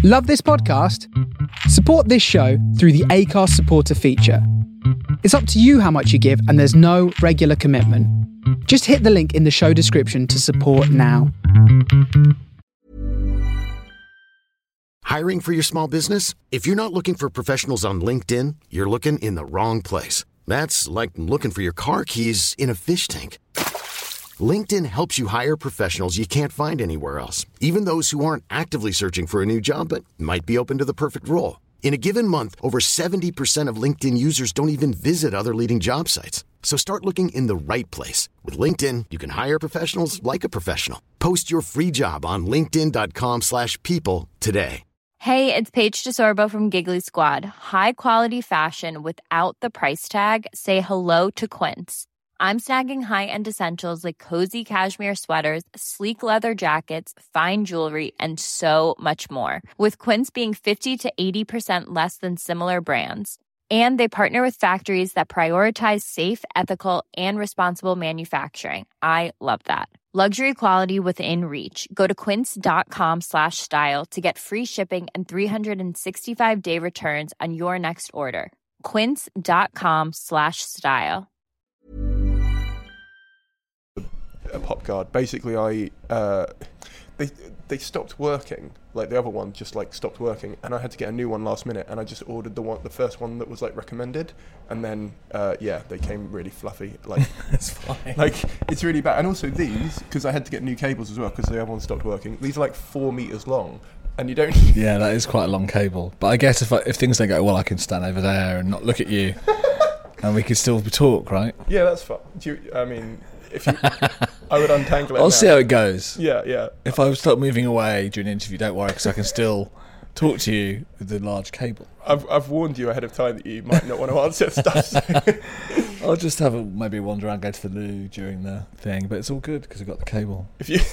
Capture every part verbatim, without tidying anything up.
Love this podcast? Support this show through the Acast supporter feature. It's up to you how much you give, and there's no regular commitment. Just hit the link in the show description to support now. Hiring for your small business? If you're not looking for professionals on LinkedIn, you're looking in the wrong place. That's like looking for your car keys in a fish tank. LinkedIn helps you hire professionals you can't find anywhere else, even those who aren't actively searching for a new job but might be open to the perfect role. In a given month, over seventy percent of LinkedIn users don't even visit other leading job sites. So start looking in the right place. With LinkedIn, you can hire professionals like a professional. Post your free job on linkedin.com slash people today. Hey, it's Paige DeSorbo from Giggly Squad. High quality fashion without the price tag. Say hello to Quince. I'm snagging high-end essentials like cozy cashmere sweaters, sleek leather jackets, fine jewelry, and so much more. With Quince being fifty to eighty percent less than similar brands. And they partner with factories that prioritize safe, ethical, and responsible manufacturing. I love that. Luxury quality within reach. Go to quince.com slash style to get free shipping and three sixty-five day returns on your next order. Quince.com slash style. A pop guard. Basically, I uh, they they stopped working. Like the other one just like stopped working, and I had to get a new one last minute. And I just ordered the one, the first one that was like recommended, and then uh, yeah, they came really fluffy. Like it's fine. Like it's really bad. And also these, because I had to get new cables as well because the other one stopped working. These are like four meters long, and you don't. Yeah, that is quite a long cable. But I guess if I, if things don't go well, I can stand over there and not look at you, and we can still talk, right? Yeah, that's fine. Do you, I mean. If you, I would untangle it. I'll now. see how it goes. Yeah, yeah. If I start moving away during an interview, don't worry, because I can still talk to you with the large cable. I've I've warned you ahead of time that you might not want to answer stuff. So. I'll just have a, maybe wander around, go to the loo during the thing, but it's all good because I've got the cable. If you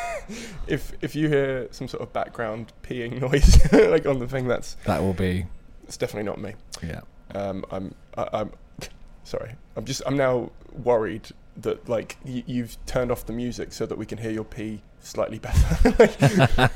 if if you hear some sort of background peeing noise like on the thing, that's that will be. It's definitely not me. Yeah. Um. I'm. I, I'm. Sorry. I'm just. I'm now worried that like y- you've turned off the music so that we can hear your pee slightly better.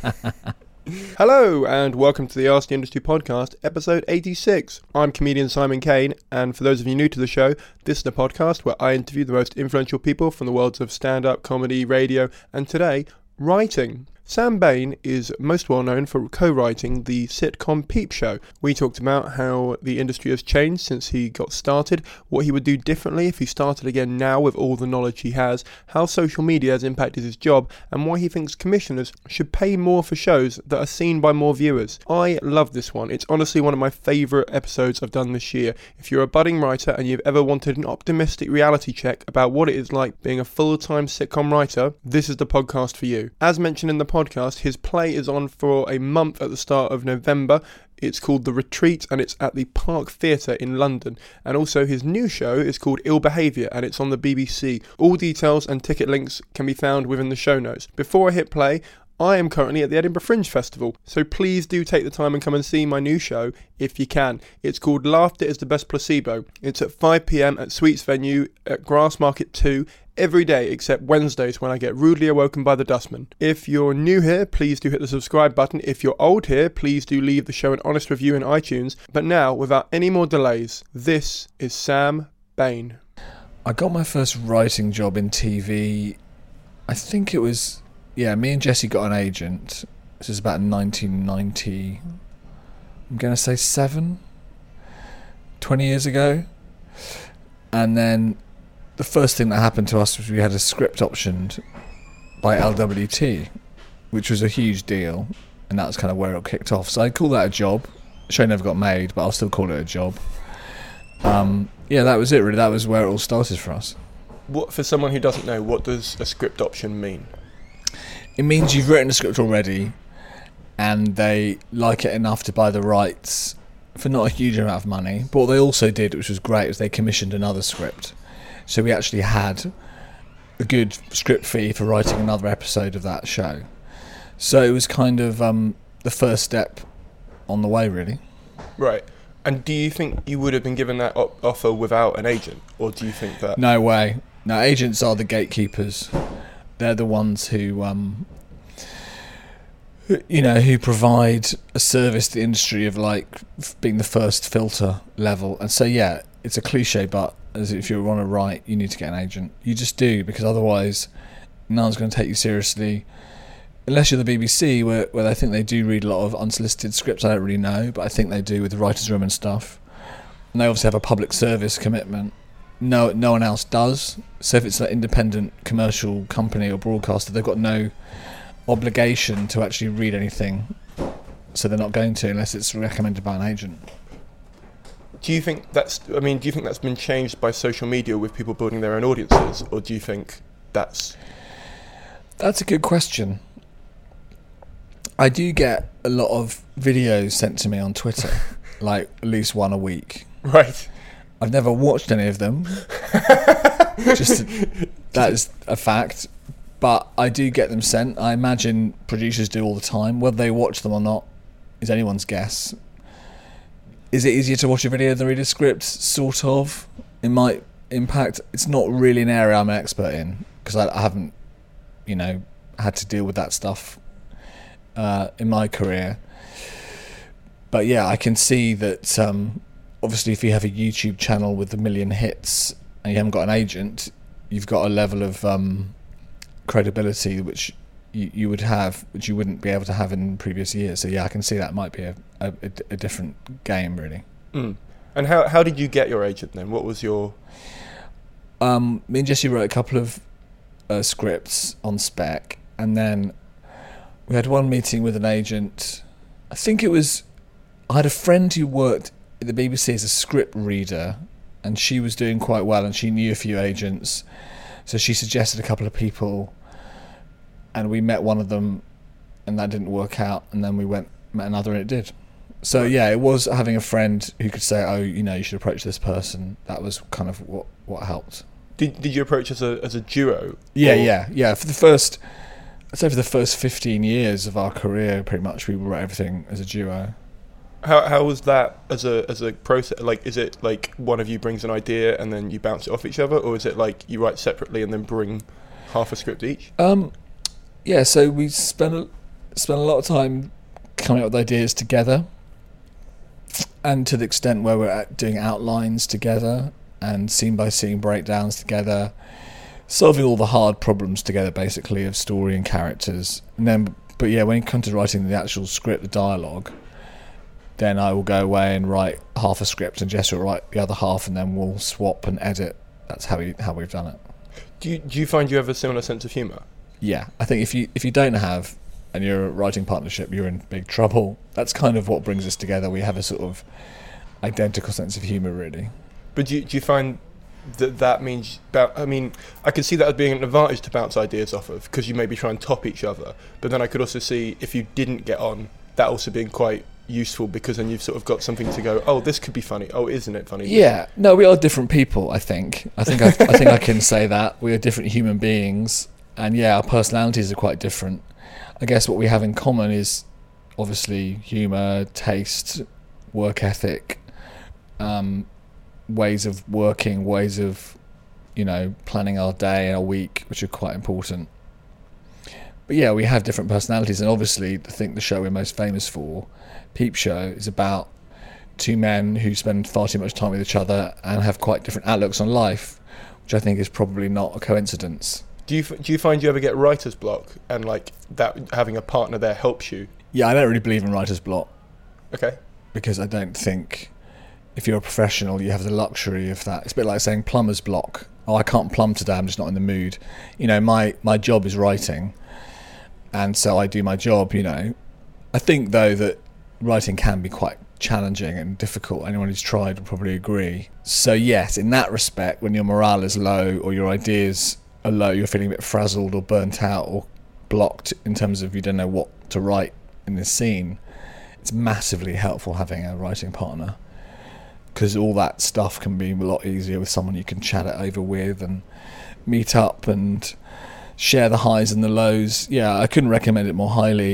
Hello and welcome to the Ask the Industry podcast, episode eighty-six. I'm comedian Simon Kane, and for those of you new to the show, this is the podcast where I interview the most influential people from the worlds of stand-up, comedy, radio, and today, writing. Sam Bain is most well known for co-writing the sitcom Peep Show. We talked about how the industry has changed since he got started, what he would do differently if he started again now with all the knowledge he has, how social media has impacted his job, and why he thinks commissioners should pay more for shows that are seen by more viewers. I love this one. It's honestly one of my favourite episodes I've done this year. If you're a budding writer and you've ever wanted an optimistic reality check about what it is like being a full-time sitcom writer, this is the podcast for you. As mentioned in the podcast, podcast. His play is on for a month at the start of November. It's called The Retreat and it's at the Park Theatre in London. And also his new show is called Ill Behaviour and it's on the B B C. All details and ticket links can be found within the show notes. Before I hit play, I am currently at the Edinburgh Fringe Festival, so please do take the time and come and see my new show if you can. It's called Laughter is the Best Placebo. It's at five p.m. at Sweets Venue at Grassmarket two every day except Wednesdays when I get rudely awoken by the dustman. If you're new here, please do hit the subscribe button. If you're old here, please do leave the show an honest review in iTunes. But now, without any more delays, this is Sam Bain. I got my first writing job in T V, I think it was... Yeah, me and Jesse got an agent. This is about nineteen ninety, I'm going to say seven, twenty years ago. And then the first thing that happened to us was we had a script optioned by L W T, which was a huge deal. And that's kind of where it kicked off. So I call that a job. The show never got made, but I'll still call it a job. Um, yeah, that was it really. That was where it all started for us. What, for someone who doesn't know, what does a script option mean? It means you've written a script already and they like it enough to buy the rights for not a huge amount of money. But what they also did, which was great, was they commissioned another script. So we actually had a good script fee for writing another episode of that show. So it was kind of um, the first step on the way, really. Right. And do you think you would have been given that op- offer without an agent? Or do you think that... No way. No, agents are the gatekeepers. They're the ones who um, you know, who provide a service to the industry of like being the first filter level. And so, yeah, it's a cliche, but as if you want to write, you need to get an agent. You just do, because otherwise no one's going to take you seriously. Unless you're the B B C, where, where I think they do read a lot of unsolicited scripts. I don't really know, but I think they do with the writer's room and stuff. And they obviously have a public service commitment. No, no one else does. So if it's an independent commercial company or broadcaster, they've got no obligation to actually read anything. So they're not going to, unless it's recommended by an agent. Do you think that's? I mean, do you think that's been changed by social media with people building their own audiences, or do you think that's? That's a good question. I do get a lot of videos sent to me on Twitter, like at least one a week. Right. I've never watched any of them. Just that is a fact. But I do get them sent. I imagine producers do all the time. Whether they watch them or not is anyone's guess. Is it easier to watch a video than read a script? Sort of. It might impact. It's not really an area I'm an expert in, because I, I haven't, you know, had to deal with that stuff uh, in my career. But yeah, I can see that um, obviously if you have a YouTube channel with a million hits and you haven't got an agent, you've got a level of um, credibility which you, you would have, which you wouldn't be able to have in previous years. So yeah, I can see that might be a, a, a different game, really. Mm. And how how did you get your agent then? What was your... Um, me and Jesse wrote a couple of uh, scripts on spec, and then we had one meeting with an agent. I think it was... I had a friend who worked at the B B C as a script reader, and she was doing quite well, and she knew a few agents. So she suggested a couple of people, and we met one of them, and that didn't work out, and then we went met another, and it did. So yeah, it was having a friend who could say, oh, you know, you should approach this person. That was kind of what, what helped. Did Did you approach as a as a duo? Yeah, or? yeah, yeah. For the first, I'd say for the first fifteen years of our career, pretty much we wrote everything as a duo. How how was that as a as a process? Like, is it like one of you brings an idea and then you bounce it off each other, or is it like you write separately and then bring half a script each? Um, yeah. So we spent a, spent a lot of time coming up with ideas together, and to the extent where we're at doing outlines together and scene by scene breakdowns together, solving all the hard problems together, basically, of story and characters. And then, but yeah, when it comes to writing the actual script, the dialogue, then I will go away and write half a script, and Jess will write the other half, and then we'll swap and edit. That's how we how we've done it. Do you do you find you have a similar sense of humour? Yeah, I think if you if you don't have, and you're a writing partnership, you're in big trouble. That's kind of what brings us together. We have a sort of identical sense of humour, really. But do you, do you find that that means... I mean, I could see that as being an advantage to bounce ideas off of, because you maybe try and top each other. But then I could also see, if you didn't get on, that also being quite useful, because then you've sort of got something to go, oh, this could be funny. Oh, isn't it funny? Yeah. No, we are different people, I think. I think I, I think I can say that. We are different human beings. And yeah, our personalities are quite different. I guess what we have in common is obviously humour, taste, work ethic, um, ways of working, ways of, you know, planning our day and our week, which are quite important. But yeah, we have different personalities, and obviously I think the show we're most famous for, Peep Show, is about two men who spend far too much time with each other and have quite different outlooks on life, which I think is probably not a coincidence. Do you do you find you ever get writer's block, and like that having a partner there helps you? Yeah, I don't really believe in writer's block. Okay. Because I don't think if you're a professional you have the luxury of that. It's a bit like saying plumber's block. Oh, I can't plumb today, I'm just not in the mood. You know, my, my job is writing, and so I do my job, you know. I think though that writing can be quite challenging and difficult. Anyone who's tried will probably agree. So yes, in that respect, when your morale is low or your ideas are low, you're feeling a bit frazzled or burnt out or blocked in terms of you don't know what to write in this scene, it's massively helpful having a writing partner, because all that stuff can be a lot easier with someone you can chat it over with and meet up and share the highs and the lows. Yeah, I couldn't recommend it more highly.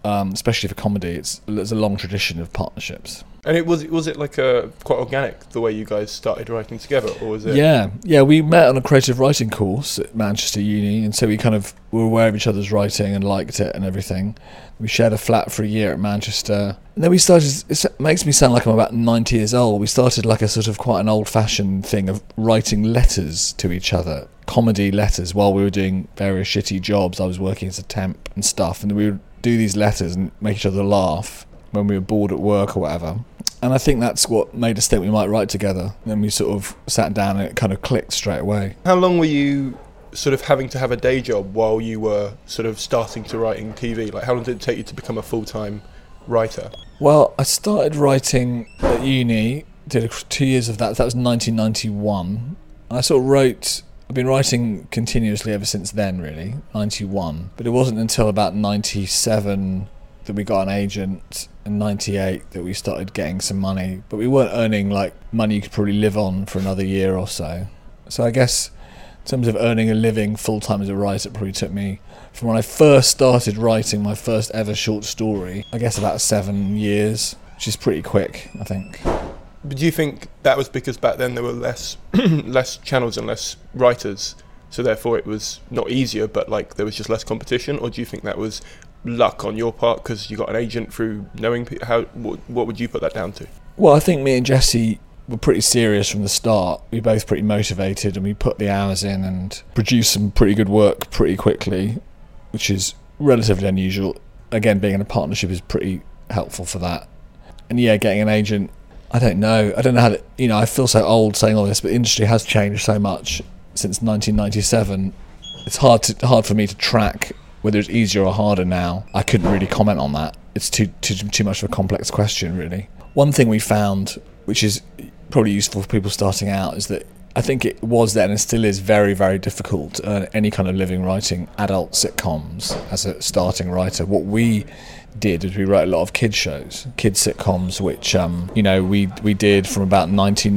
Um, especially for comedy, it's there's a long tradition of partnerships. And it was was it like a quite organic the way you guys started writing together, or was it? Yeah, yeah. We met on a creative writing course at Manchester Uni, and so we kind of were aware of each other's writing and liked it and everything. We shared a flat for a year at Manchester, and then we started. It makes me sound like I'm about ninety years old. We started like a sort of quite an old-fashioned thing of writing letters to each other, comedy letters, while we were doing various shitty jobs. I was working as a temp and stuff, and we would do these letters and make each other laugh when we were bored at work or whatever. And I think that's what made us think we might write together. Then we sort of sat down and it kind of clicked straight away. How long were you sort of having to have a day job while you were sort of starting to writing T V? Like, how long did it take you to become a full-time writer? Well, I started writing at uni, did two years of that. That was nineteen ninety-one. And I sort of wrote... I've been writing continuously ever since then, really, ninety-one. But it wasn't until about ninety-seven that we got an agent, and ninety-eight that we started getting some money. But we weren't earning like money you could probably live on for another year or so. So I guess in terms of earning a living full-time as a writer, it probably took me, from when I first started writing my first ever short story, I guess about seven years, which is pretty quick, I think. But do you think that was because back then there were less less channels and less writers, so therefore it was not easier, but like there was just less competition? Or do you think that was luck on your part because you got an agent through knowing people? How what, what would you put that down to? Well, I think me and Jesse were pretty serious from the start. We were both pretty motivated, and we put the hours in and produced some pretty good work pretty quickly, which is relatively unusual. Again, being in a partnership is pretty helpful for that. And yeah, getting an agent, I don't know. I don't know how to, you know, I feel so old saying all this, but the industry has changed so much since nineteen ninety-seven. It's hard to hard for me to track whether it's easier or harder now. I couldn't really comment on that. It's too too too much of a complex question, really. One thing we found, which is probably useful for people starting out, is that I think it was then and still is very, very difficult to earn any kind of living writing adult sitcoms as a starting writer. What we did is we wrote a lot of kids shows, kids sitcoms, which um, you know we we did from about nineteen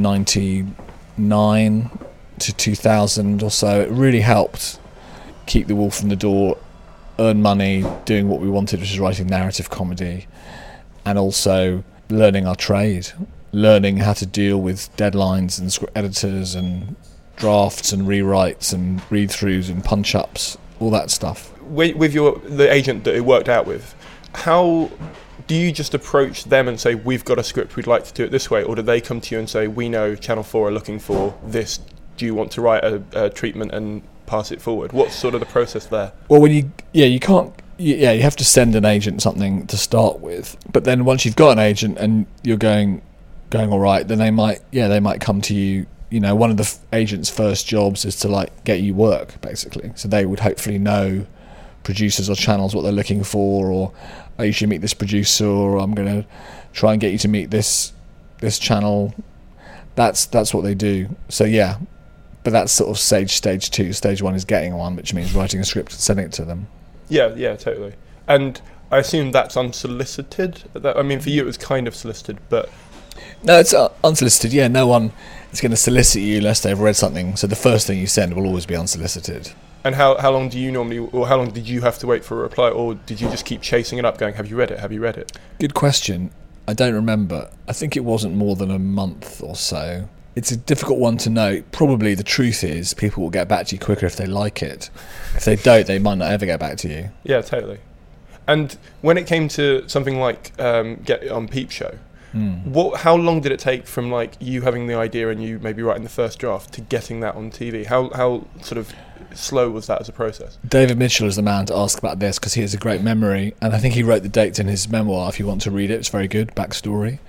ninety-nine to two thousand or so. It really helped keep the wolf from the door, earn money doing what we wanted, which is writing narrative comedy, and also learning our trade, learning how to deal with deadlines and script editors and drafts and rewrites and read-throughs and punch-ups, all that stuff. With your the agent that it worked out with, how do you just approach them and say, we've got a script, we'd like to do it this way? Or do they come to you and say, we know Channel four are looking for this, do you want to write a, a treatment and pass it forward? What's sort of the process there? Well, when you, yeah, you can't, yeah, you have to send an agent something to start with. But then once you've got an agent and you're going, going all right, then they might, yeah, they might come to you. You know, one of the f- agent's first jobs is to like get you work, basically. So they would hopefully know producers or channels what they're looking for, or oh, you should meet this producer, or I'm going to try and get you to meet this this channel. That's that's what they do. So yeah, but that's sort of stage stage two. Stage one is getting one, which means writing a script and sending it to them. Yeah, yeah, totally. And I assume that's unsolicited. That, I mean, for you it was kind of solicited, but no, it's uh, unsolicited. Yeah, no one is going to solicit you unless they've read something. So the first thing you send will always be unsolicited. And how how long do you normally, or how long did you have to wait for a reply, or did you just keep chasing it up, going, have you read it? Have you read it? Good question. I don't remember. I think it wasn't more than a month or so. It's a difficult one to know. Probably the truth is people will get back to you quicker if they like it. If they don't, they might not ever get back to you. Yeah, totally. And when it came to something like um, Get on Peep Show, mm. what? How long did it take from like you having the idea and you maybe writing the first draft to getting that on T V? How how sort of slow was that as a process? David Mitchell is the man to ask about this because he has a great memory, and I think he wrote the dates in his memoir. If you want to read it, it's very good backstory.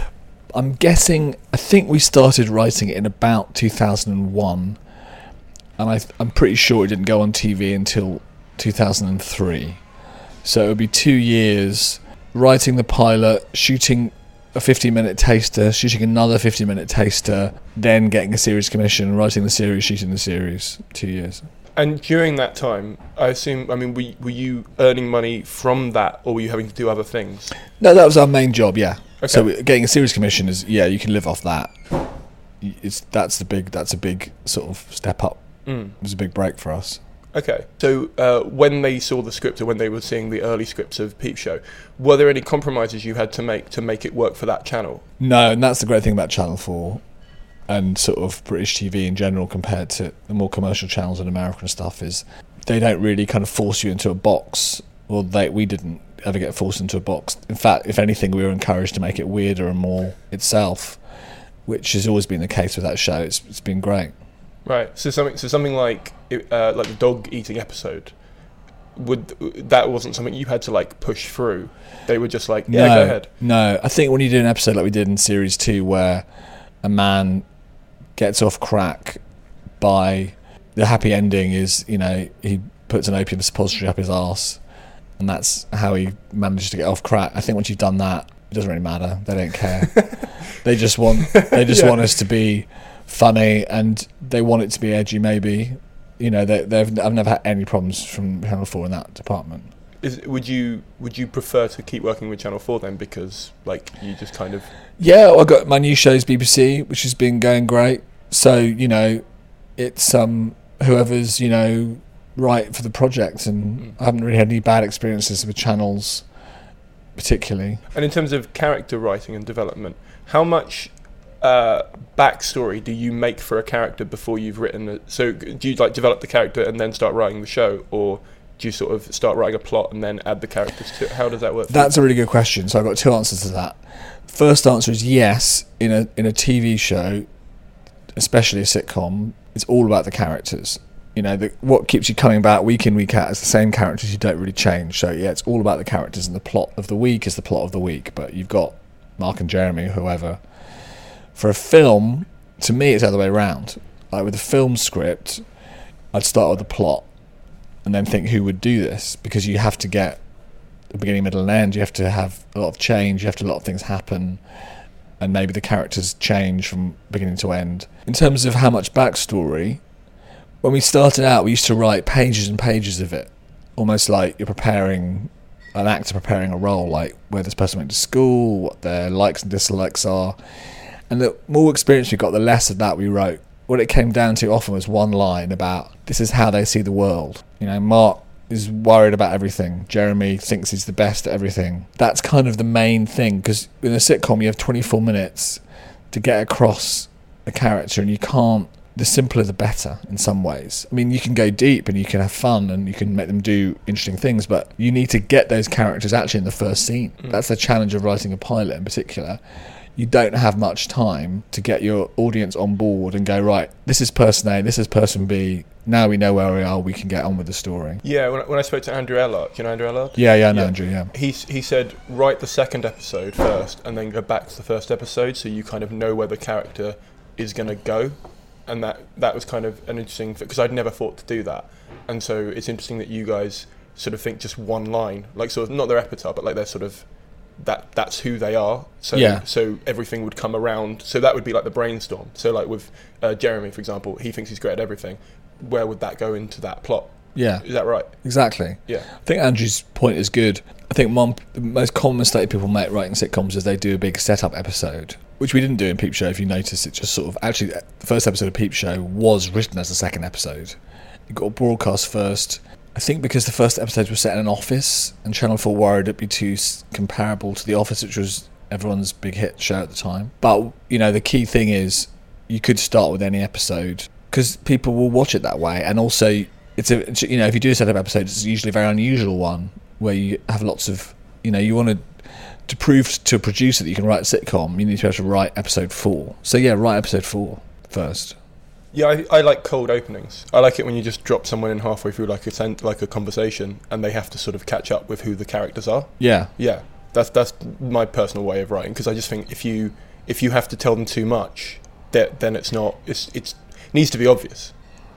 I'm guessing, I think we started writing it in about two thousand one, and I, I'm pretty sure it didn't go on T V until two thousand three. So it would be two years writing the pilot, shooting a fifty minute taster, shooting another fifty minute taster, then getting a series commission, writing the series, shooting the series. Two years. And during that time, I assume, I mean, were, were you earning money from that, or were you having to do other things? No, that was our main job, yeah. Okay. So getting a series commission is, yeah, you can live off that. It's that's the big, that's a big sort of step up. Mm. It was a big break for us. Okay, so uh, when they saw the script, or when they were seeing the early scripts of Peep Show, were there any compromises you had to make to make it work for that channel? No, and that's the great thing about Channel four and sort of British T V in general compared to the more commercial channels and American stuff, is they don't really kind of force you into a box. Well, they we didn't ever get forced into a box. In fact, if anything, we were encouraged to make it weirder and more itself, which has always been the case with that show. It's it's been great. Right. So something so something like uh, like the dog eating episode, would that wasn't something you had to like push through? They were just like, yeah, no, go ahead. No, I think when you do an episode like we did in series two, where a man gets off crack by the happy ending is, you know, he puts an opium suppository up his arse, and that's how he manages to get off crack. I think once you've done that, it doesn't really matter. They don't care. they just want they just yeah. want us to be funny, and they want it to be edgy. Maybe, you know, they, they've I've never had any problems from Channel four in that department. Is, would you would you prefer to keep working with Channel four then, because like you just kind of yeah I got my new show's B B C, which has been going great, so you know it's um whoever's you know right for the project, and mm. I haven't really had any bad experiences with channels particularly. And in terms of character writing and development, how much uh, backstory do you make for a character before you've written it? So do you like develop the character and then start writing the show, or do you sort of start writing a plot and then add the characters to it? How does that work? That's a really good question. So I've got two answers to that. First answer is yes. In a in a T V show, especially a sitcom, it's all about the characters. You know, the, what keeps you coming back week in, week out is the same characters. You don't really change. So yeah, it's all about the characters, and the plot of the week is the plot of the week. But you've got Mark and Jeremy, whoever. For a film, to me, it's the other way around. Like with a film script, I'd start with the plot and then think who would do this, because you have to get the beginning, middle and end. You have to have a lot of change, you have to have a lot of things happen, and maybe the characters change from beginning to end. In terms of how much backstory, when we started out we used to write pages and pages of it, almost like you're preparing an actor preparing a role, like where this person went to school, what their likes and dislikes are. And the more experience we got, the less of that we wrote. What it came down to often was one line about, this is how they see the world. You know, Mark is worried about everything. Jeremy thinks he's the best at everything. That's kind of the main thing, because in a sitcom you have twenty-four minutes to get across a character, and you can't, the simpler the better in some ways. I mean, you can go deep and you can have fun and you can make them do interesting things, but you need to get those characters actually in the first scene. Mm. That's the challenge of writing a pilot in particular. You don't have much time to get your audience on board and go, right, this is person A, this is person B, now we know where we are, we can get on with the story. Yeah, when I, when I spoke to Andrew Ellard, do you know Andrew Ellard? Yeah, yeah, I know yeah. Andrew, yeah. He, he said, write the second episode first and then go back to the first episode, so you kind of know where the character is going to go. And that, that was kind of an interesting, because I'd never thought to do that. And so it's interesting that you guys sort of think just one line, like sort of not their epitaph, but like they're sort of, that that's who they are, so yeah. so everything would come around, so that would be like the brainstorm. So like with uh, Jeremy, for example, he thinks he's great at everything. Where would that go into that plot? Yeah, is that right? Exactly. Yeah, I think Andrew's point is good. I think one the most common mistake people make writing sitcoms is they do a big setup episode, which we didn't do in Peep Show. If you notice, it just sort of actually the first episode of Peep Show was written as the second episode. It got broadcast first. I think because the first episode was set in an office, and Channel four worried it'd be too comparable to The Office, which was everyone's big hit show at the time. But, you know, the key thing is you could start with any episode, because people will watch it that way. And also, it's a it's, you know, if you do a setup episode, it's usually a very unusual one, where you have lots of, you know, you want to, to prove to a producer that you can write a sitcom, you need to be able to write episode four. So, yeah, write episode four first. Yeah, I, I like cold openings. I like it when you just drop someone in halfway through like a sen- like a conversation, and they have to sort of catch up with who the characters are. Yeah, yeah, that's that's my personal way of writing, because I just think if you if you have to tell them too much, that then it's not it's it's it needs to be obvious.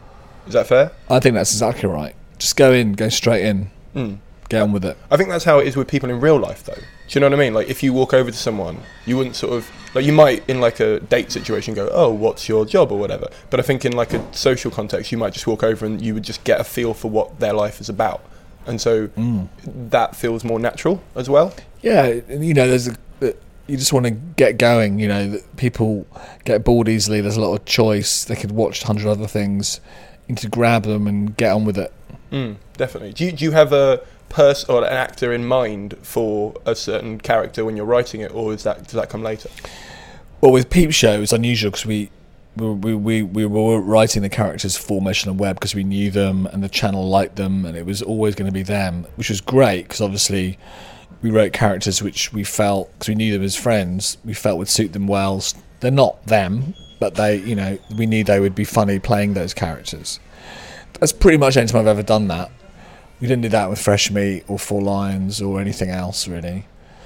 Is that fair? I think that's exactly right. Just go in, go straight in, mm. get on with it. I think that's how it is with people in real life, though. Do you know what I mean? Like if you walk over to someone, you wouldn't sort of. Like you might in like a date situation go, oh, what's your job or whatever. But I think in like a social context, you might just walk over and you would just get a feel for what their life is about. And so mm. that feels more natural as well. Yeah, you know, there's a, you just want to get going. You know, people get bored easily. There's a lot of choice. They could watch a hundred other things. You need to grab them and get on with it. Mm, definitely. Do you, do you have a person or an actor in mind for a certain character when you're writing it, or is that does that come later? Well, with Peep Show, it's unusual because we, we, we, we were writing the characters for Mission and Web because we knew them and the channel liked them, and it was always going to be them, which was great because obviously we wrote characters which we felt, because we knew them as friends, we felt would suit them well. They're not them, but they, you know, we knew they would be funny playing those characters. That's pretty much any time I've ever done that. We didn't do that with Fresh Meat or Four Lions or anything else really.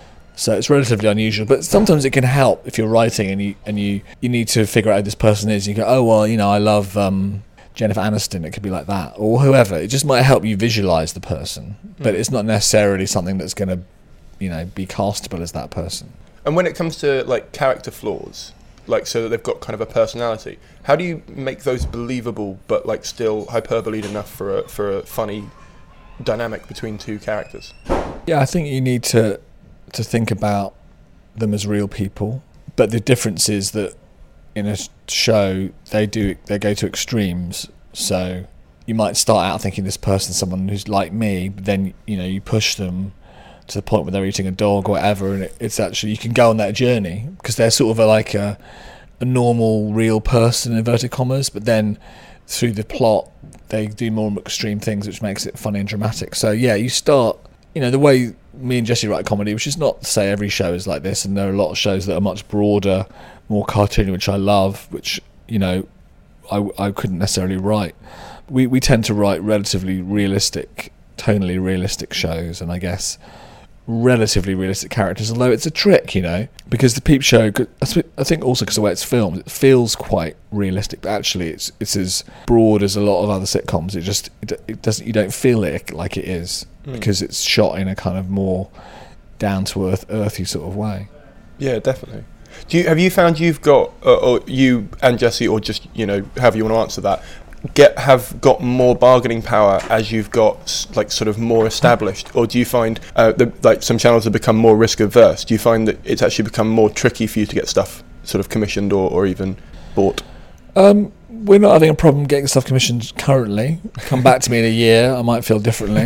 So it's relatively unusual, but sometimes it can help if you're writing and you and you, you need to figure out who this person is. You go, oh well, you know, I love um, Jennifer Aniston. It could be like that, or whoever. It just might help you visualize the person, but it's not necessarily something that's going to, you know, be castable as that person. And when it comes to like character flaws, like so that they've got kind of a personality, how do you make those believable but like still hyperbole enough for a for a funny dynamic between two characters? Yeah, I think you need to to think about them as real people, but the difference is that in a show they do they go to extremes. So you might start out thinking this person's someone who's like me, but then you know you push them to the point where they're eating a dog or whatever, and it, it's actually you can go on that journey because they're sort of a, like a a normal real person in inverted commas, but then through the plot they do more extreme things which makes it funny and dramatic. So yeah, you start, you know, the way me and Jesse write comedy, which is not to say every show is like this, and there are a lot of shows that are much broader, more cartoony, which I love, which, you know, I, I couldn't necessarily write. We we tend to write relatively realistic, tonally realistic shows, and I guess relatively realistic characters, although it's a trick, you know, because the Peep Show, I think also because the way it's filmed, it feels quite realistic, but actually it's it's as broad as a lot of other sitcoms. It just it, it doesn't you don't feel it like it is mm. because it's shot in a kind of more down to earth, earthy sort of way. Yeah, definitely. Do you have you found you've got, uh, or you and Jesse, or just you know, however you want to answer that, get have got more bargaining power as you've got like sort of more established, or do you find uh, the, like some channels have become more risk averse? Do you find that it's actually become more tricky for you to get stuff sort of commissioned or, or even bought? Um, we're not having a problem getting stuff commissioned currently. Come back to me in a year, I might feel differently.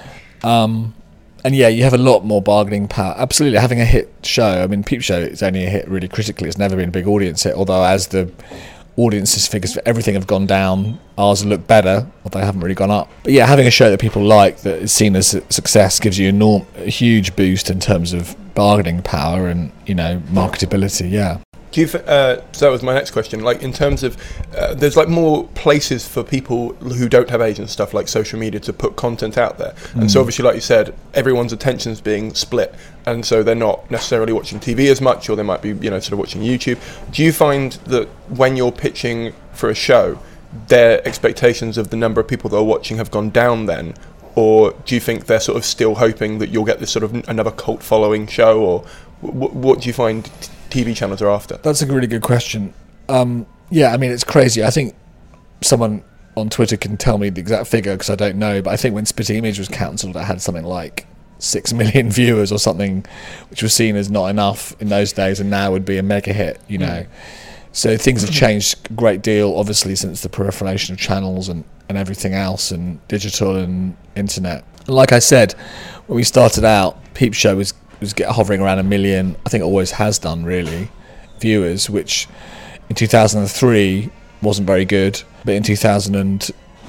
um, and yeah, you have a lot more bargaining power. Absolutely, having a hit show. I mean, Peep Show is only a hit really critically. It's never been a big audience hit, although as the audiences figures for everything have gone down, ours look better, although they haven't really gone up. But yeah, having a show that people like, that is seen as a success, gives you a, norm, a huge boost in terms of bargaining power and, you know, marketability. Yeah. Do you? Uh, so that was my next question. Like in terms of, uh, there's like more places for people who don't have agents, stuff like social media, to put content out there. Mm. And so obviously, like you said, everyone's attention is being split, and so they're not necessarily watching T V as much, or they might be, you know, sort of watching YouTube. Do you find that when you're pitching for a show, their expectations of the number of people that are watching have gone down then? Or do you think they're sort of still hoping that you'll get this sort of another cult following show, or w- what do you find T V channels are after? That's a really good question. Um, yeah, I mean, it's crazy. I think someone on Twitter can tell me the exact figure because I don't know, but I think when Spitting Image was cancelled, it had something like six million viewers or something, which was seen as not enough in those days, and now would be a mega hit, you know. Mm. So things have changed a great deal, obviously, since the proliferation of channels and, and everything else, and digital and internet. And like I said, when we started out, Peep Show was was get hovering around a million. I think it always has done, really, viewers, which in two thousand three wasn't very good, but in two thousand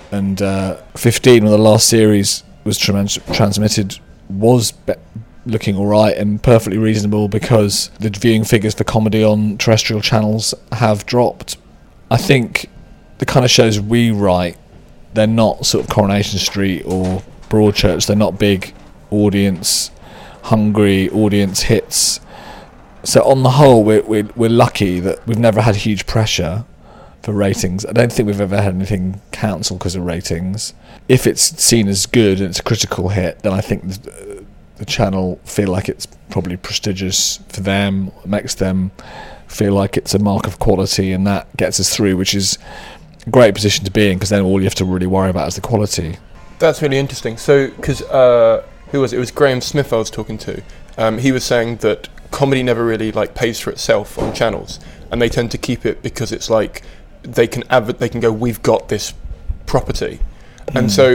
fifteen, when the last series was trans- transmitted, was be- looking all right and perfectly reasonable, because the viewing figures for comedy on terrestrial channels have dropped. I think the kind of shows we write, they're not sort of Coronation Street or Broadchurch. They're not big audience hungry audience hits. So on the whole, we're, we're we're lucky that we've never had huge pressure for ratings. I don't think we've ever had anything cancelled because of ratings. If it's seen as good and it's a critical hit, then I think the, the channel feel like it's probably prestigious for them. It makes them feel like it's a mark of quality, and that gets us through, which is a great position to be in, because then all you have to really worry about is the quality. That's really interesting. So, because uh, who was it? It was Graham Smith I was talking to. Um, he was saying that comedy never really like pays for itself on channels, and they tend to keep it because it's like they can adver- they can go, we've got this property, mm. and so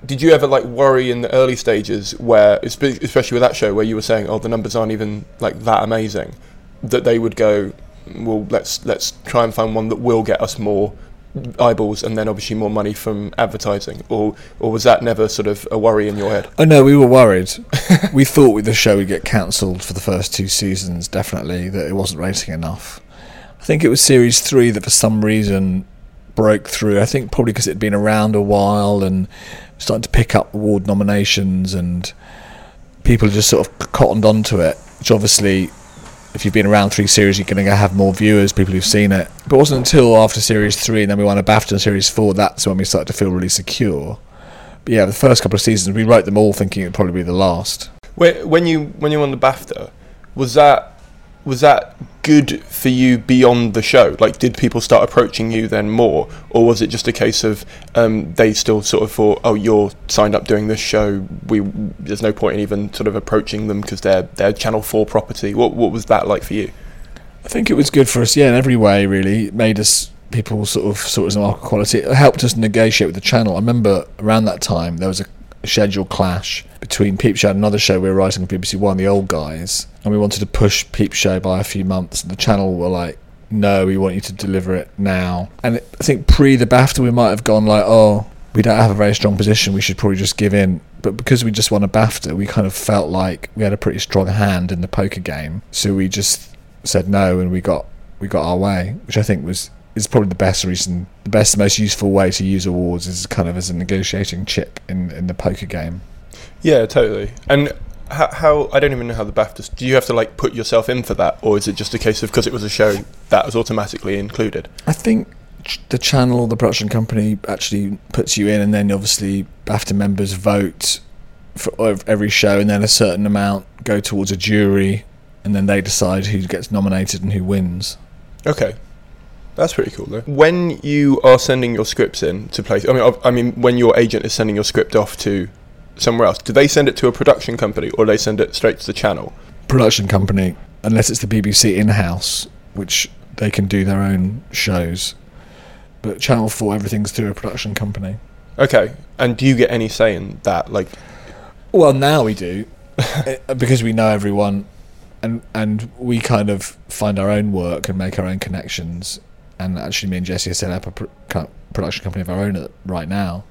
did you ever like worry in the early stages where, especially with that show, where you were saying, oh, the numbers aren't even like that amazing, that they would go, well, let's let's try and find one that will get us more eyeballs and then obviously more money from advertising, or or was that never sort of a worry in your head? Oh no, we were worried. We thought with the show would get cancelled for the first two seasons, definitely, that it wasn't rating enough. I think it was series three that for some reason broke through. I think probably because it had been around a while and starting to pick up award nominations, and people just sort of cottoned onto it, which obviously, if you've been around three series, you're going to have more viewers, people who've seen it. But it wasn't until after series three and then we won a BAFTA in series four, that's when we started to feel really secure. But yeah, the first couple of seasons, we wrote them all thinking it'd probably be the last. When you when you won the BAFTA, was that was that good for you beyond the show? Like, did people start approaching you then more, or was it just a case of um, they still sort of thought, oh, you're signed up doing this show, we there's no point in even sort of approaching them because they're they're Channel four property? What what was that like for you? I think it was good for us, yeah, in every way, really. It made us, people sort of saw it as a market quality. It helped us negotiate with the channel. I remember around that time there was a schedule clash between Peep Show and another show we were writing on B B C One, The Old Guys, and we wanted to push Peep Show by a few months, and the channel were like, no, we want you to deliver it now. And it, I think pre the BAFTA we might have gone like, oh, we don't have a very strong position, we should probably just give in. But because we just won a BAFTA, we kind of felt like we had a pretty strong hand in the poker game, so we just said no, and we got we got our way, which I think was is probably the best reason, the best, most useful way to use awards is kind of as a negotiating chip in, in the poker game. Yeah, totally. And how, how, I don't even know how the BAFTAs, do you have to like put yourself in for that, or is it just a case of because it was a show that was automatically included? I think the channel, the production company actually puts you in, and then obviously BAFTA members vote for every show, and then a certain amount go towards a jury, and then they decide who gets nominated and who wins. Okay. That's pretty cool, though. When you are sending your scripts in to places, I mean, I mean, when your agent is sending your script off to somewhere else, do they send it to a production company or do they send it straight to the channel? Production company, unless it's the B B C in-house, which they can do their own shows. But Channel four, everything's through a production company. Okay, and do you get any say in that? Like, well, now we do, because we know everyone, and and we kind of find our own work and make our own connections. And actually, me and Jessie are setting up a pro- production company of our own at, right now.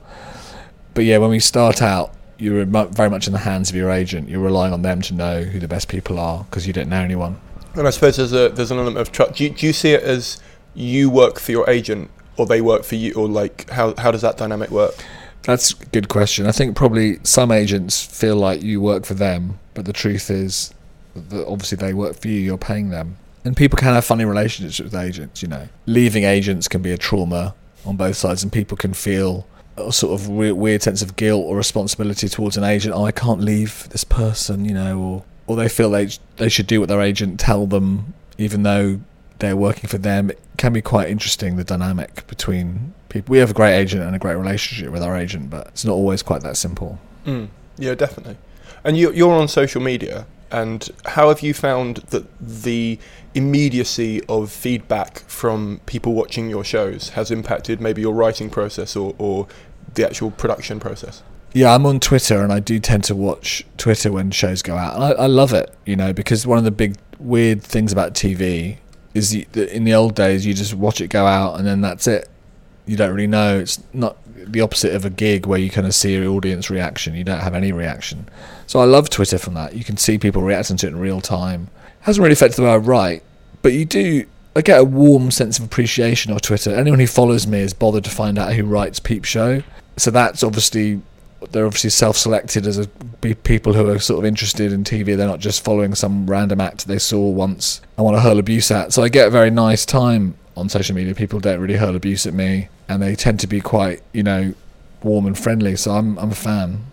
But yeah, when we start out, you're very much in the hands of your agent. You're relying on them to know who the best people are, because you don't know anyone. And I suppose there's a there's an element of trust. Do you, do you see it as you work for your agent, or they work for you, or like how how does that dynamic work? That's a good question. I think probably some agents feel like you work for them, but the truth is that obviously they work for you. You're paying them. And people can have funny relationships with agents, you know. Leaving agents can be a trauma on both sides, and people can feel a sort of weird, weird sense of guilt or responsibility towards an agent. Oh, I can't leave this person, you know, or or they feel they they should do what their agent tell them, even though they're working for them. It can be quite interesting, the dynamic between people. We have a great agent and a great relationship with our agent, but it's not always quite that simple. Mm, yeah, definitely. And you, you're on social media. And how have you found that the immediacy of feedback from people watching your shows has impacted maybe your writing process or, or the actual production process? Yeah, I'm on Twitter, and I do tend to watch Twitter when shows go out. And I, I love it, you know, because one of the big weird things about T V is you, that in the old days you just watch it go out and then that's it. You don't really know. It's not the opposite of a gig where you kind of see your audience reaction. You don't have any reaction. So I love Twitter from that. You can see people reacting to it in real time. It hasn't really affected the way I write, but you do. I get a warm sense of appreciation of Twitter. Anyone who follows me is bothered to find out who writes Peep Show. So that's obviously, they're obviously self-selected as a, people who are sort of interested in T V. They're not just following some random actor they saw once and want to hurl abuse at. So I get a very nice time on social media. People don't really hurl abuse at me, and they tend to be quite, you know, warm and friendly. So I'm I'm a fan.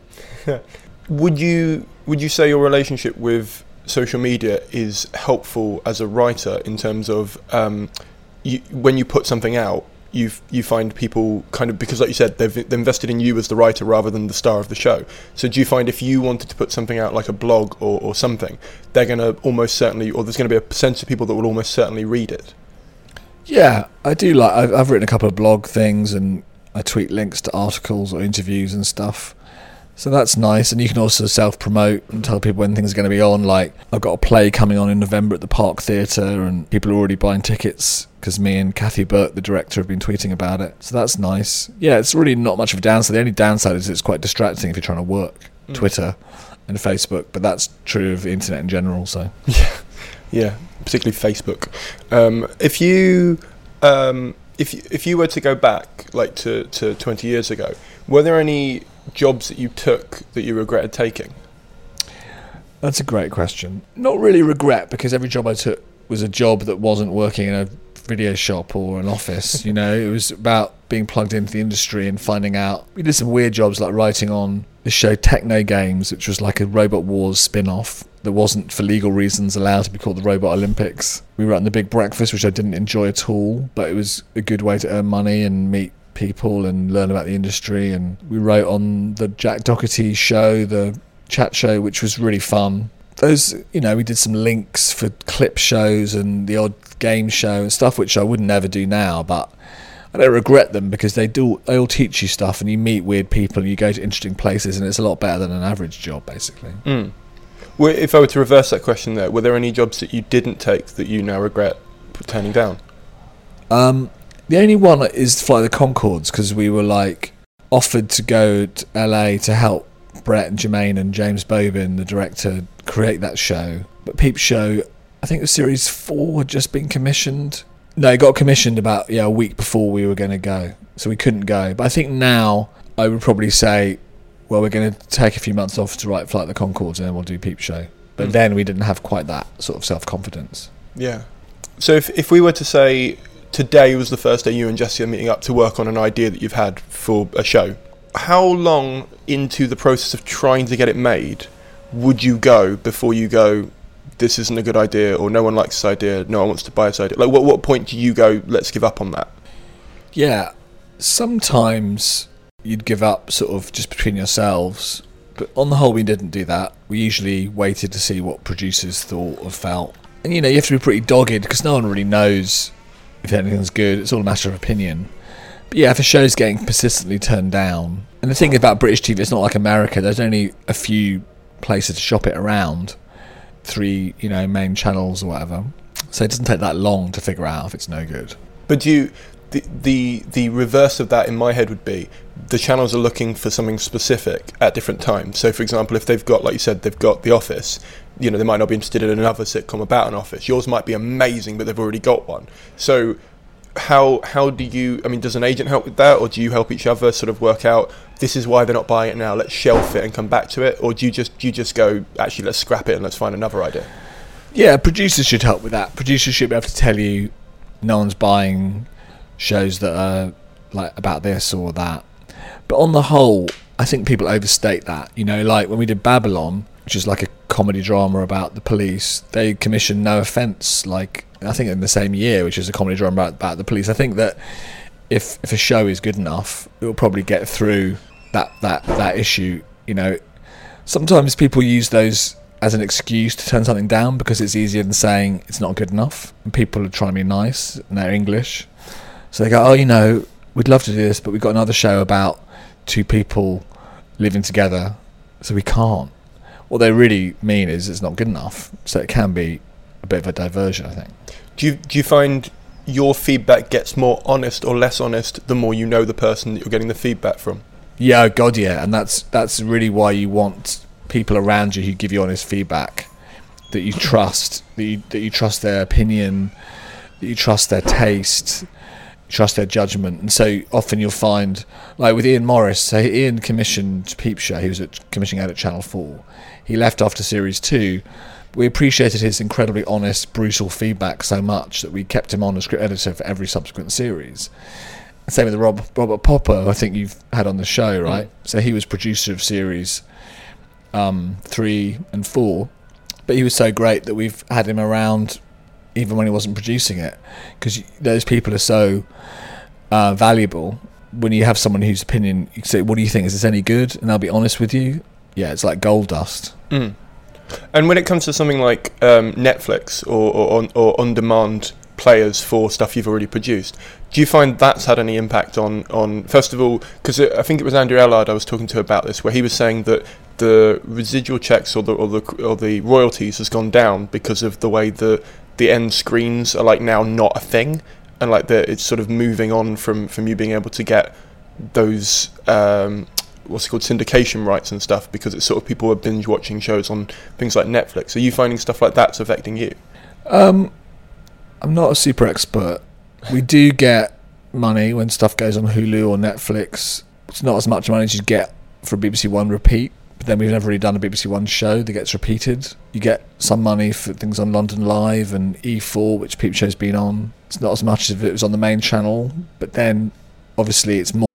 Would you would you say your relationship with social media is helpful as a writer in terms of um, you, when you put something out, you you find people kind of, because like you said, they've, they've invested in you as the writer rather than the star of the show. So do you find if you wanted to put something out like a blog or, or something, they're going to almost certainly, or there's going to be a percentage of people that will almost certainly read it? Yeah, I do like, I've, I've written a couple of blog things, and I tweet links to articles or interviews and stuff. So that's nice, and you can also self-promote and tell people when things are going to be on. Like, I've got a play coming on in November at the Park Theatre, and people are already buying tickets because me and Kathy Burke, the director, have been tweeting about it. So that's nice. Yeah, it's really not much of a downside. The only downside is it's quite distracting if you're trying to work mm. Twitter and Facebook, but that's true of the internet in general. So yeah, yeah, particularly Facebook. Um, if you um, if you, if you were to go back like to, to twenty years ago, were there any jobs that you took that you regretted taking? That's a great question. Not really regret, because every job I took was a job that wasn't working in a video shop or an office. You know, it was about being plugged into the industry and finding out. We did some weird jobs, like writing on the show Techno Games, which was like a Robot Wars spin-off that wasn't, for legal reasons, allowed to be called the Robot Olympics. We wrote on The Big Breakfast, which I didn't enjoy at all, but it was a good way to earn money and meet people and learn about the industry. And we wrote on the Jack Doherty show, the chat show, which was really fun. Those, you know, we did some links for clip shows and the odd game show and stuff, which I would never do now, but I don't regret them, because they do, they all teach you stuff, and you meet weird people and you go to interesting places, and it's a lot better than an average job, basically. Mm. Well, if I were to reverse that question there, were there any jobs that you didn't take that you now regret turning down? Um, the only one is Fly the Conchords, because we were like offered to go to L A to help Brett and Jermaine and James Bobin, the director, create that show. But Peep's Show, I think it was series four, had just been commissioned. No, it got commissioned about yeah a week before we were going to go, so we couldn't go. But I think now I would probably say, well, we're going to take a few months off to write Flight of the Conchords, and then we'll do Peep's Show. But mm. then we didn't have quite that sort of self-confidence. Yeah. So if if we were to say today was the first day you and Jessie are meeting up to work on an idea that you've had for a show, how long into the process of trying to get it made would you go before you go, this isn't a good idea, or no one likes this idea, no one wants to buy this idea? Like, what what point do you go, let's give up on that? Yeah, sometimes you'd give up sort of just between yourselves, but on the whole we didn't do that. We usually waited to see what producers thought or felt. And you know, you have to be pretty dogged, because no one really knows if anything's good. It's all a matter of opinion. But yeah, if a show's getting persistently turned down, and the thing about British T V, it's not like America, there's only a few places to shop it around, three, you know, main channels or whatever, so it doesn't take that long to figure out if it's no good. But do you, the the the reverse of that in my head would be the channels are looking for something specific at different times. So for example, if they've got, like you said, they've got The Office, you know, they might not be interested in another sitcom about an office. Yours might be amazing, but they've already got one. So how how do you, I mean, does an agent help with that, or do you help each other sort of work out, this is why they're not buying it now, let's shelf it and come back to it? Or do you just do you just go, actually, let's scrap it and let's find another idea? Yeah, producers should help with that. Producers should be able to tell you no one's buying shows that are like about this or that. But on the whole, I think people overstate that. You know, like when we did Babylon, which is like a comedy drama about the police, they commissioned No Offence, like I think in the same year, which is a comedy drama about, about the police. I think that if if a show is good enough, it will probably get through that, that, that issue. You know, sometimes people use those as an excuse to turn something down because it's easier than saying it's not good enough. And people are trying to be nice and they're English. So they go, oh, you know, we'd love to do this, but we've got another show about two people living together, so we can't. What they really mean is it's not good enough. So it can be a bit of a diversion, I think. Do you, do you find your feedback gets more honest or less honest the more you know the person that you're getting the feedback from? Yeah, God, yeah. And that's that's really why you want people around you who give you honest feedback, that you trust, that you, that you trust their opinion, that you trust their taste, you trust their judgment. And so often you'll find, like with Ian Morris, so Ian commissioned Peep's Show, he was at, commissioning out at Channel four. He left after series two. We appreciated his incredibly honest, brutal feedback so much that we kept him on as script editor for every subsequent series. Same with Rob, Robert Popper, I think you've had on the show, right? Mm. So he was producer of series um, three and four, but he was so great that we've had him around even when he wasn't producing it, because those people are so uh, valuable. When you have someone whose opinion, you say, what do you think, is this any good? And they'll be honest with you. Yeah, it's like gold dust. Mm. And when it comes to something like um, Netflix or, or, on, or on-demand players for stuff you've already produced. Do you find that's had any impact on, on first of all, because I think it was Andrew Ellard I was talking to about this, where he was saying that the residual checks or the or the or the royalties has gone down because of the way the the end screens are like now not a thing, and like the, it's sort of moving on from, from you being able to get those um, what's it called, syndication rights and stuff, because it's sort of people are binge watching shows on things like Netflix. Are you finding stuff like that's affecting you? Um, I'm not a super expert. We do get money when stuff goes on Hulu or Netflix. It's not as much money as you get for a B B C One repeat, but then we've never really done a B B C One show that gets repeated. You get some money for things on London Live and E four, which Peep Show's been on. It's not as much as if it was on the main channel, but then obviously it's more.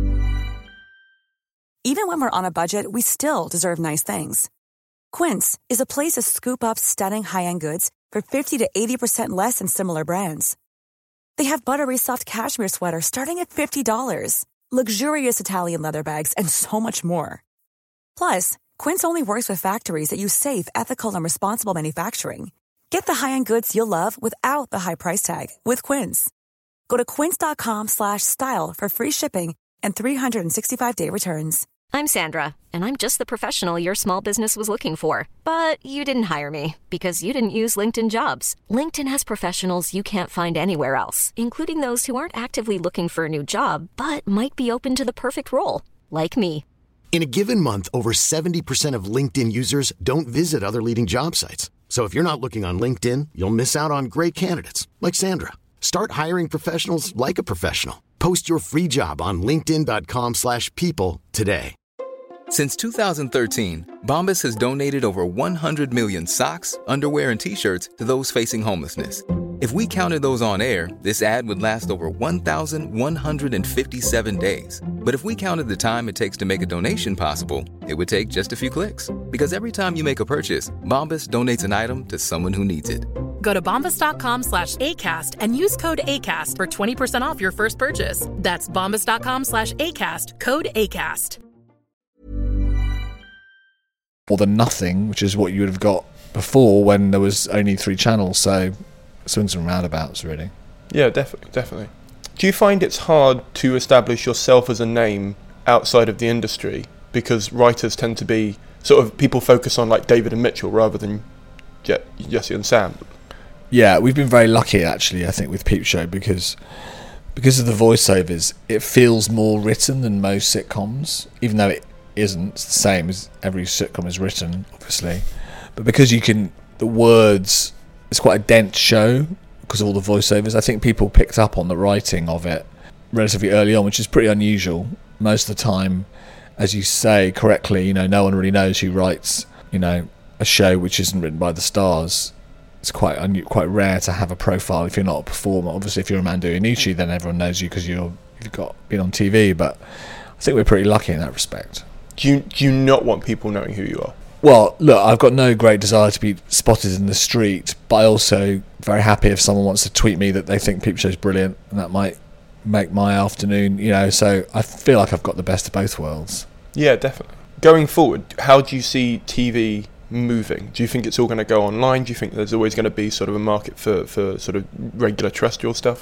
Even when we're on a budget, we still deserve nice things. Quince is a place to scoop up stunning high-end goods for fifty to eighty percent less than similar brands. They have buttery soft cashmere sweaters starting at fifty dollars, luxurious Italian leather bags, and so much more. Plus, Quince only works with factories that use safe, ethical, and responsible manufacturing. Get the high-end goods you'll love without the high price tag with Quince. Go to quince.com slash style for free shipping and three hundred sixty-five day returns. I'm Sandra, and I'm just the professional your small business was looking for. But you didn't hire me because you didn't use LinkedIn Jobs. LinkedIn has professionals you can't find anywhere else, including those who aren't actively looking for a new job, but might be open to the perfect role, like me. In a given month, over seventy percent of LinkedIn users don't visit other leading job sites. So if you're not looking on LinkedIn, you'll miss out on great candidates like Sandra. Start hiring professionals like a professional. Post your free job on linkedin.com slash people today. Since two thousand thirteen, Bombas has donated over one hundred million socks, underwear, and T-shirts to those facing homelessness. If we counted those on air, this ad would last over one thousand one hundred fifty-seven days. But if we counted the time it takes to make a donation possible, it would take just a few clicks. Because every time you make a purchase, Bombas donates an item to someone who needs it. Go to bombas.com slash ACAST and use code ACAST for twenty percent off your first purchase. That's bombas.com slash ACAST, code ACAST. More than nothing, which is what you would have got before when there was only three channels. So swings and roundabouts, really. Yeah, definitely, definitely. Do you find it's hard to establish yourself as a name outside of the industry, because writers tend to be sort of, people focus on like David and Mitchell rather than Je- Jesse and Sam? Yeah, we've been very lucky actually, I think, with Peep Show, because because of the voiceovers, it feels more written than most sitcoms, even though it isn't. It's the same as every sitcom is written, obviously, but because you can, the words, it's quite a dense show because of all the voiceovers. I think people picked up on the writing of it relatively early on, which is pretty unusual. Most of the time, as you say correctly, you know, no one really knows who writes, you know, a show which isn't written by the stars. It's quite un- quite rare to have a profile if you're not a performer. Obviously, if you're Armando Iannucci, then everyone knows you because you're you've got been on T V. But I think we're pretty lucky in that respect. Do you do you not want people knowing who you are? Well, look, I've got no great desire to be spotted in the street, but I also very happy if someone wants to tweet me that they think Peep Show's brilliant, and that might make my afternoon, you know. So I feel like I've got the best of both worlds. Yeah, definitely. Going forward, how do you see T V moving? Do you think it's all going to go online? Do you think there's always going to be sort of a market for, for sort of regular terrestrial stuff?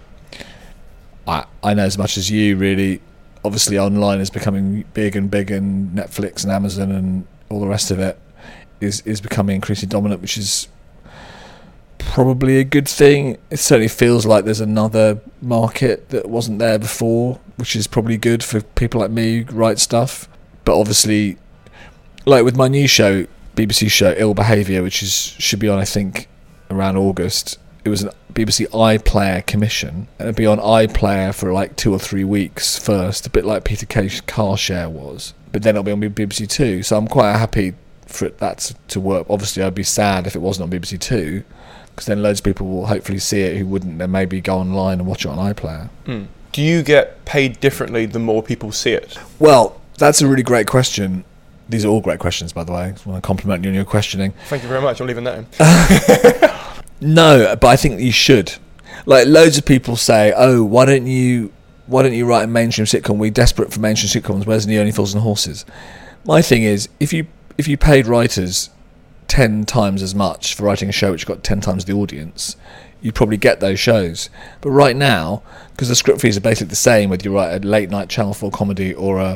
I, I know as much as you, really. Obviously, online is becoming big and big, and Netflix and Amazon and all the rest of it is, is becoming increasingly dominant, which is probably a good thing. It certainly feels like there's another market that wasn't there before, which is probably good for people like me who write stuff. But obviously, like with my new show, B B C show Ill Behaviour, which is should be on, I think, around August. It was an B B C iPlayer commission, and it'd be on iPlayer for like two or three weeks first, a bit like Peter Kay's Carshare was. But then it'll be on B B C Two, so I'm quite happy for that to, to work. Obviously, I'd be sad if it wasn't on B B C Two, because then loads of people will hopefully see it who wouldn't then maybe go online and watch it on iPlayer. Mm. Do you get paid differently the more people see it? Well, that's a really great question. These are all great questions, by the way. I want to compliment you on your questioning. Thank you very much. I'm leaving that in. No, but I think you should. Like, loads of people say, "Oh, why don't you, why don't you write a mainstream sitcom? We're desperate for mainstream sitcoms. Where's Nearly Fools and Horses?" My thing is, if you if you paid writers ten times as much for writing a show which got ten times the audience, you'd probably get those shows. But right now, because the script fees are basically the same whether you write a late night Channel four comedy or a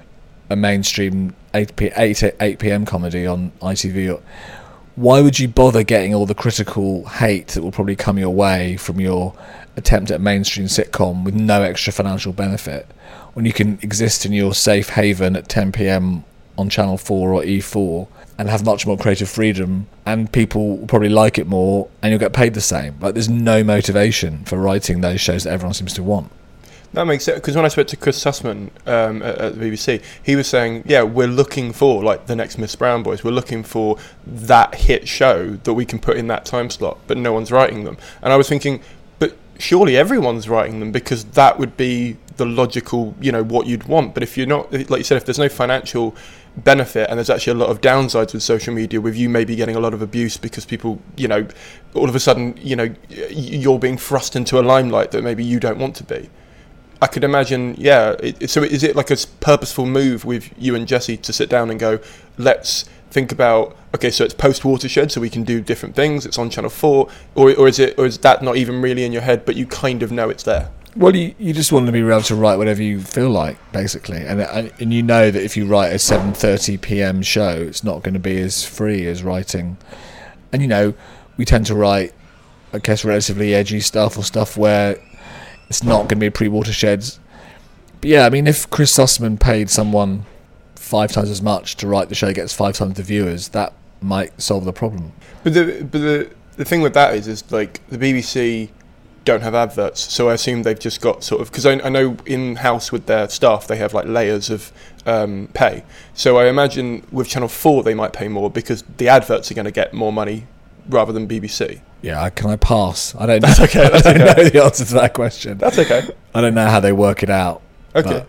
a mainstream eight p.m. comedy on I T V, why would you bother getting all the critical hate that will probably come your way from your attempt at a mainstream sitcom with no extra financial benefit, when you can exist in your safe haven at ten p.m. on Channel four or E four and have much more creative freedom, and people will probably like it more and you'll get paid the same? Like, there's no motivation for writing those shows that everyone seems to want. That makes sense, because when I spoke to Chris Sussman um, at, at the B B C, he was saying, yeah, we're looking for, like, the next Miss Brown Boys, we're looking for that hit show that we can put in that time slot, but no one's writing them. And I was thinking, but surely everyone's writing them, because that would be the logical, you know, what you'd want. But if you're not, like you said, if there's no financial benefit, and there's actually a lot of downsides with social media, with you maybe getting a lot of abuse because people, you know, all of a sudden, you know, you're being thrust into a limelight that maybe you don't want to be. I could imagine, yeah. It, so is it like a purposeful move with you and Jesse to sit down and go, let's think about, okay, so it's post-Watershed, so we can do different things, it's on Channel four, or or is it, or is that not even really in your head, but you kind of know it's there? Well, you, you just want to be able to write whatever you feel like, basically. And and you know that if you write a seven thirty p.m. show, it's not going to be as free as writing. And, you know, we tend to write, I guess, relatively edgy stuff, or stuff where it's not going to be pre-Watersheds. But yeah, I mean, if Chris Sussman paid someone five times as much to write the show that gets five times the viewers, that might solve the problem. But the but the, the thing with that is, is like, the B B C don't have adverts, so I assume they've just got sort of, because I, I know in-house with their staff they have like layers of um, pay, so I imagine with Channel four they might pay more because the adverts are going to get more money rather than B B C. Yeah, can I pass? I don't that's know. Okay, that's I don't okay. know the answer to that question. That's okay. I don't know how they work it out. Okay.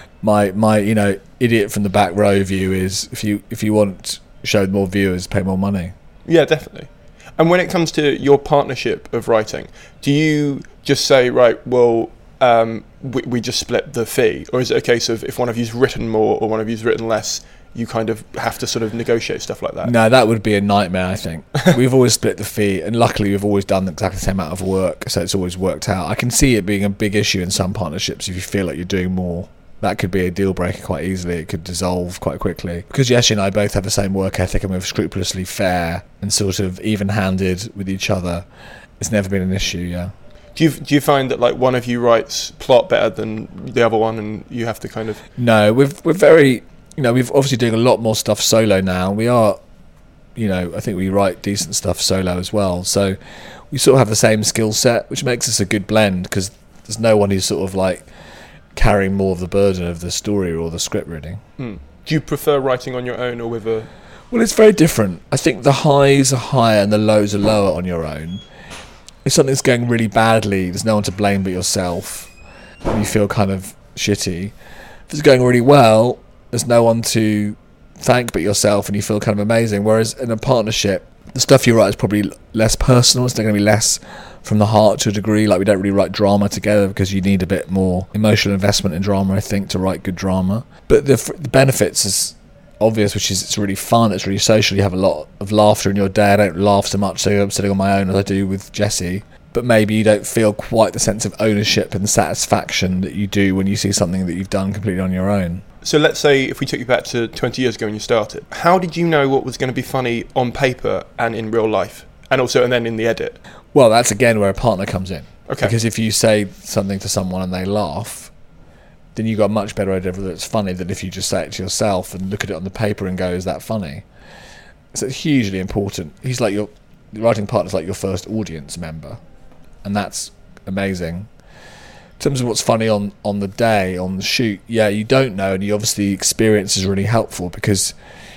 My my you know, idiot from the back row view is, if you if you want show more viewers, pay more money. Yeah, definitely. And when it comes to your partnership of writing, do you just say, right, well, um, we, we just split the fee? Or is it a case of if one of you's written more or one of you's written less, you kind of have to sort of negotiate stuff like that? No, that would be a nightmare, I think. We've always split the fee, and luckily we've always done exactly the same amount of work, so it's always worked out. I can see it being a big issue in some partnerships if you feel like you're doing more. That could be a deal breaker quite easily. It could dissolve quite quickly. Because Yeshi and I both have the same work ethic, and we're scrupulously fair and sort of even-handed with each other. It's never been an issue, yeah. Do you do you find that, like, one of you writes plot better than the other one, and you have to kind of... No, we've, we're very... You know, we've obviously doing a lot more stuff solo now. We are, you know, I think we write decent stuff solo as well. So we sort of have the same skill set, which makes us a good blend, because there's no one who's sort of like carrying more of the burden of the story or the script reading. Hmm. Do you prefer writing on your own or with a... Well, it's very different. I think the highs are higher and the lows are lower on your own. If something's going really badly, there's no one to blame but yourself, and you feel kind of shitty. If it's going really well, there's no one to thank but yourself, and you feel kind of amazing. Whereas in a partnership, the stuff you write is probably less personal. It's going to be less from the heart to a degree. Like, we don't really write drama together because you need a bit more emotional investment in drama, I think, to write good drama. But the, the benefits is obvious, which is it's really fun, it's really social. You have a lot of laughter in your day. I don't laugh so much so I'm sitting on my own as I do with Jesse. But maybe you don't feel quite the sense of ownership and satisfaction that you do when you see something that you've done completely on your own. So let's say if we took you back to twenty years ago when you started, how did you know what was going to be funny on paper and in real life? And also, and then in the edit? Well, that's again where a partner comes in. Okay. Because if you say something to someone and they laugh, then you've got a much better idea whether it's funny than if you just say it to yourself and look at it on the paper and go, is that funny? So it's hugely important. He's like your, your writing partner's like your first audience member. And that's amazing. In terms of what's funny on, on the day, on the shoot, yeah, you don't know, and you obviously experience is really helpful because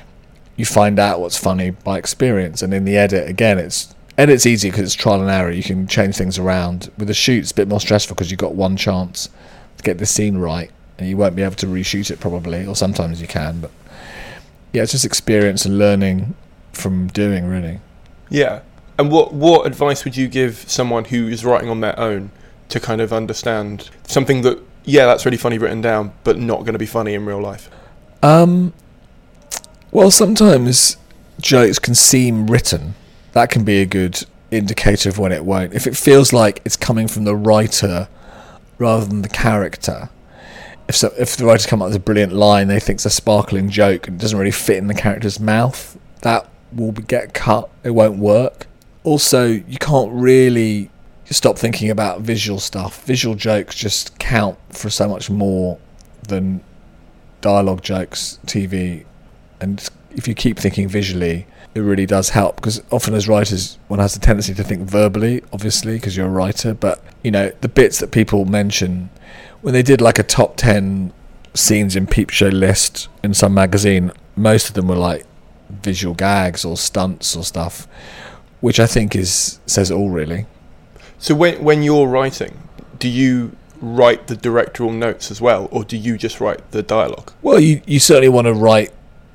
you find out what's funny by experience. And in the edit, again, it's edit's easy because it's trial and error. You can change things around. With the shoot, it's a bit more stressful because you've got one chance to get the scene right, and you won't be able to reshoot it probably, or sometimes you can. But yeah, it's just experience and learning from doing, really. Yeah. And what what advice would you give someone who is writing on their own to kind of understand something that, yeah, that's really funny written down, but not going to be funny in real life? Um, well, sometimes jokes can seem written, that can be a good indicator of when it won't. If it feels like it's coming from the writer rather than the character, if so, if the writer's come up with a brilliant line they think it's a sparkling joke and it doesn't really fit in the character's mouth, that will be, get cut. It won't work. Also, you can't really stop thinking about visual stuff. Visual jokes just count for so much more than dialogue jokes, T V, and if you keep thinking visually, it really does help, because often as writers one has a tendency to think verbally, obviously, because you're a writer, but you know, the bits that people mention when they did like a top ten scenes in Peep Show list in some magazine, most of them were like visual gags or stunts or stuff, which I think is says it all, really. So when when you're writing, do you write the directorial notes as well, or do you just write the dialogue? Well, you, you certainly want to write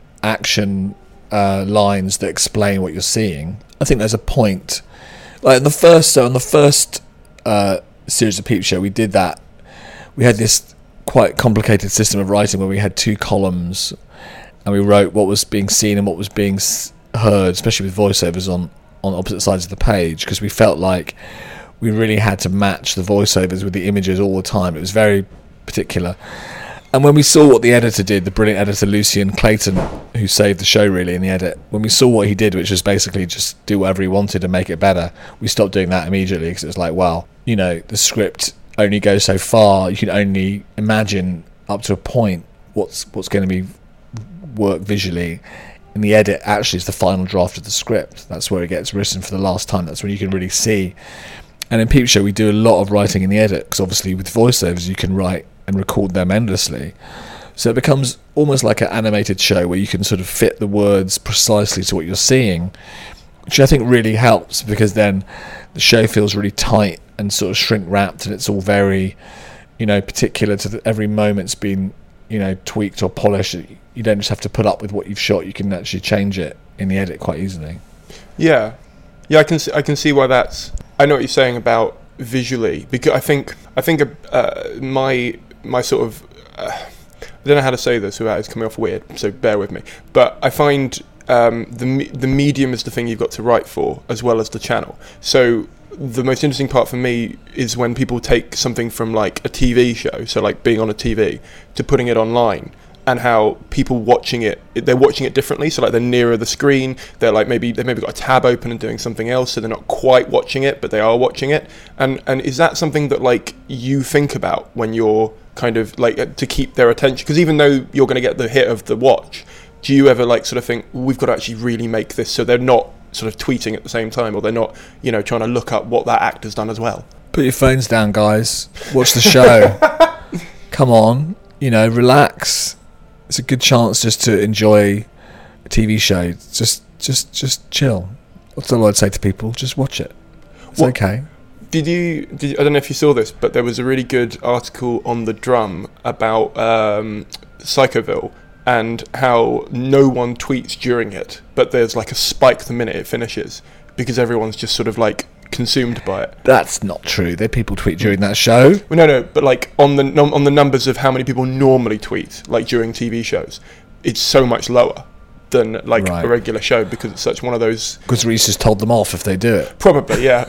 action uh, lines that explain what you're seeing. I think there's a point. Like the first, so on the first uh, series of Peep Show, we did that. We had this quite complicated system of writing where we had two columns, and we wrote what was being seen and what was being heard, especially with voiceovers on, on opposite sides of the page, because we felt like we really had to match the voiceovers with the images all the time. It was very particular. And when we saw what the editor did, the brilliant editor Lucian Clayton, who saved the show really in the edit, when we saw what he did, which was basically just do whatever he wanted and make it better, we stopped doing that immediately, because it was like, well, you know, the script only goes so far. You can only imagine up to a point what's what's going to be work visually. In the edit actually is the final draft of the script. That's where it gets written for the last time. That's when you can really see. And in Peep Show we do a lot of writing in the edit, because obviously with voiceovers you can write and record them endlessly, so it becomes almost like an animated show where you can sort of fit the words precisely to what you're seeing, which I think really helps, because then the show feels really tight and sort of shrink wrapped, and it's all very, you know, particular to the, every moment's been, you know, tweaked or polished. You don't just have to put up with what you've shot, you can actually change it in the edit quite easily. Yeah, yeah, I can see, I can see why that's. I know what you're saying about visually, because I think I think uh, my my sort of uh, I don't know how to say this without it's coming off weird, so bear with me. But I find um, the the medium is the thing you've got to write for, as well as the channel. So the most interesting part for me is when people take something from like a T V show, so like being on a T V, to putting it online, and how people watching it, they're watching it differently. So like they're nearer the screen, they're like maybe they've maybe got a tab open and doing something else, so they're not quite watching it, but they are watching it. And and is that something that like you think about when you're kind of like to keep their attention? Because even though you're going to get the hit of the watch, do you ever like sort of think, we've got to actually really make this so they're not sort of tweeting at the same time, or they're not, you know, trying to look up what that actor's done as well? Put your phones down, guys. Watch the show. Come on, you know, relax. It's a good chance just to enjoy a T V show. Just, just, just chill. That's all I'd say to people. Just watch it. It's what, okay. Did you, did you? I don't know if you saw this, but there was a really good article on The Drum about um, Psychoville and how no one tweets during it, but there's like a spike the minute it finishes, because everyone's just sort of like consumed by it. That's not true. There are people tweet during that show. Well, no, no, but like on the on the numbers of how many people normally tweet, like during T V shows, it's so much lower than like right. a regular show, because it's such one of those. Because Reese has told them off if they do it. Probably, yeah.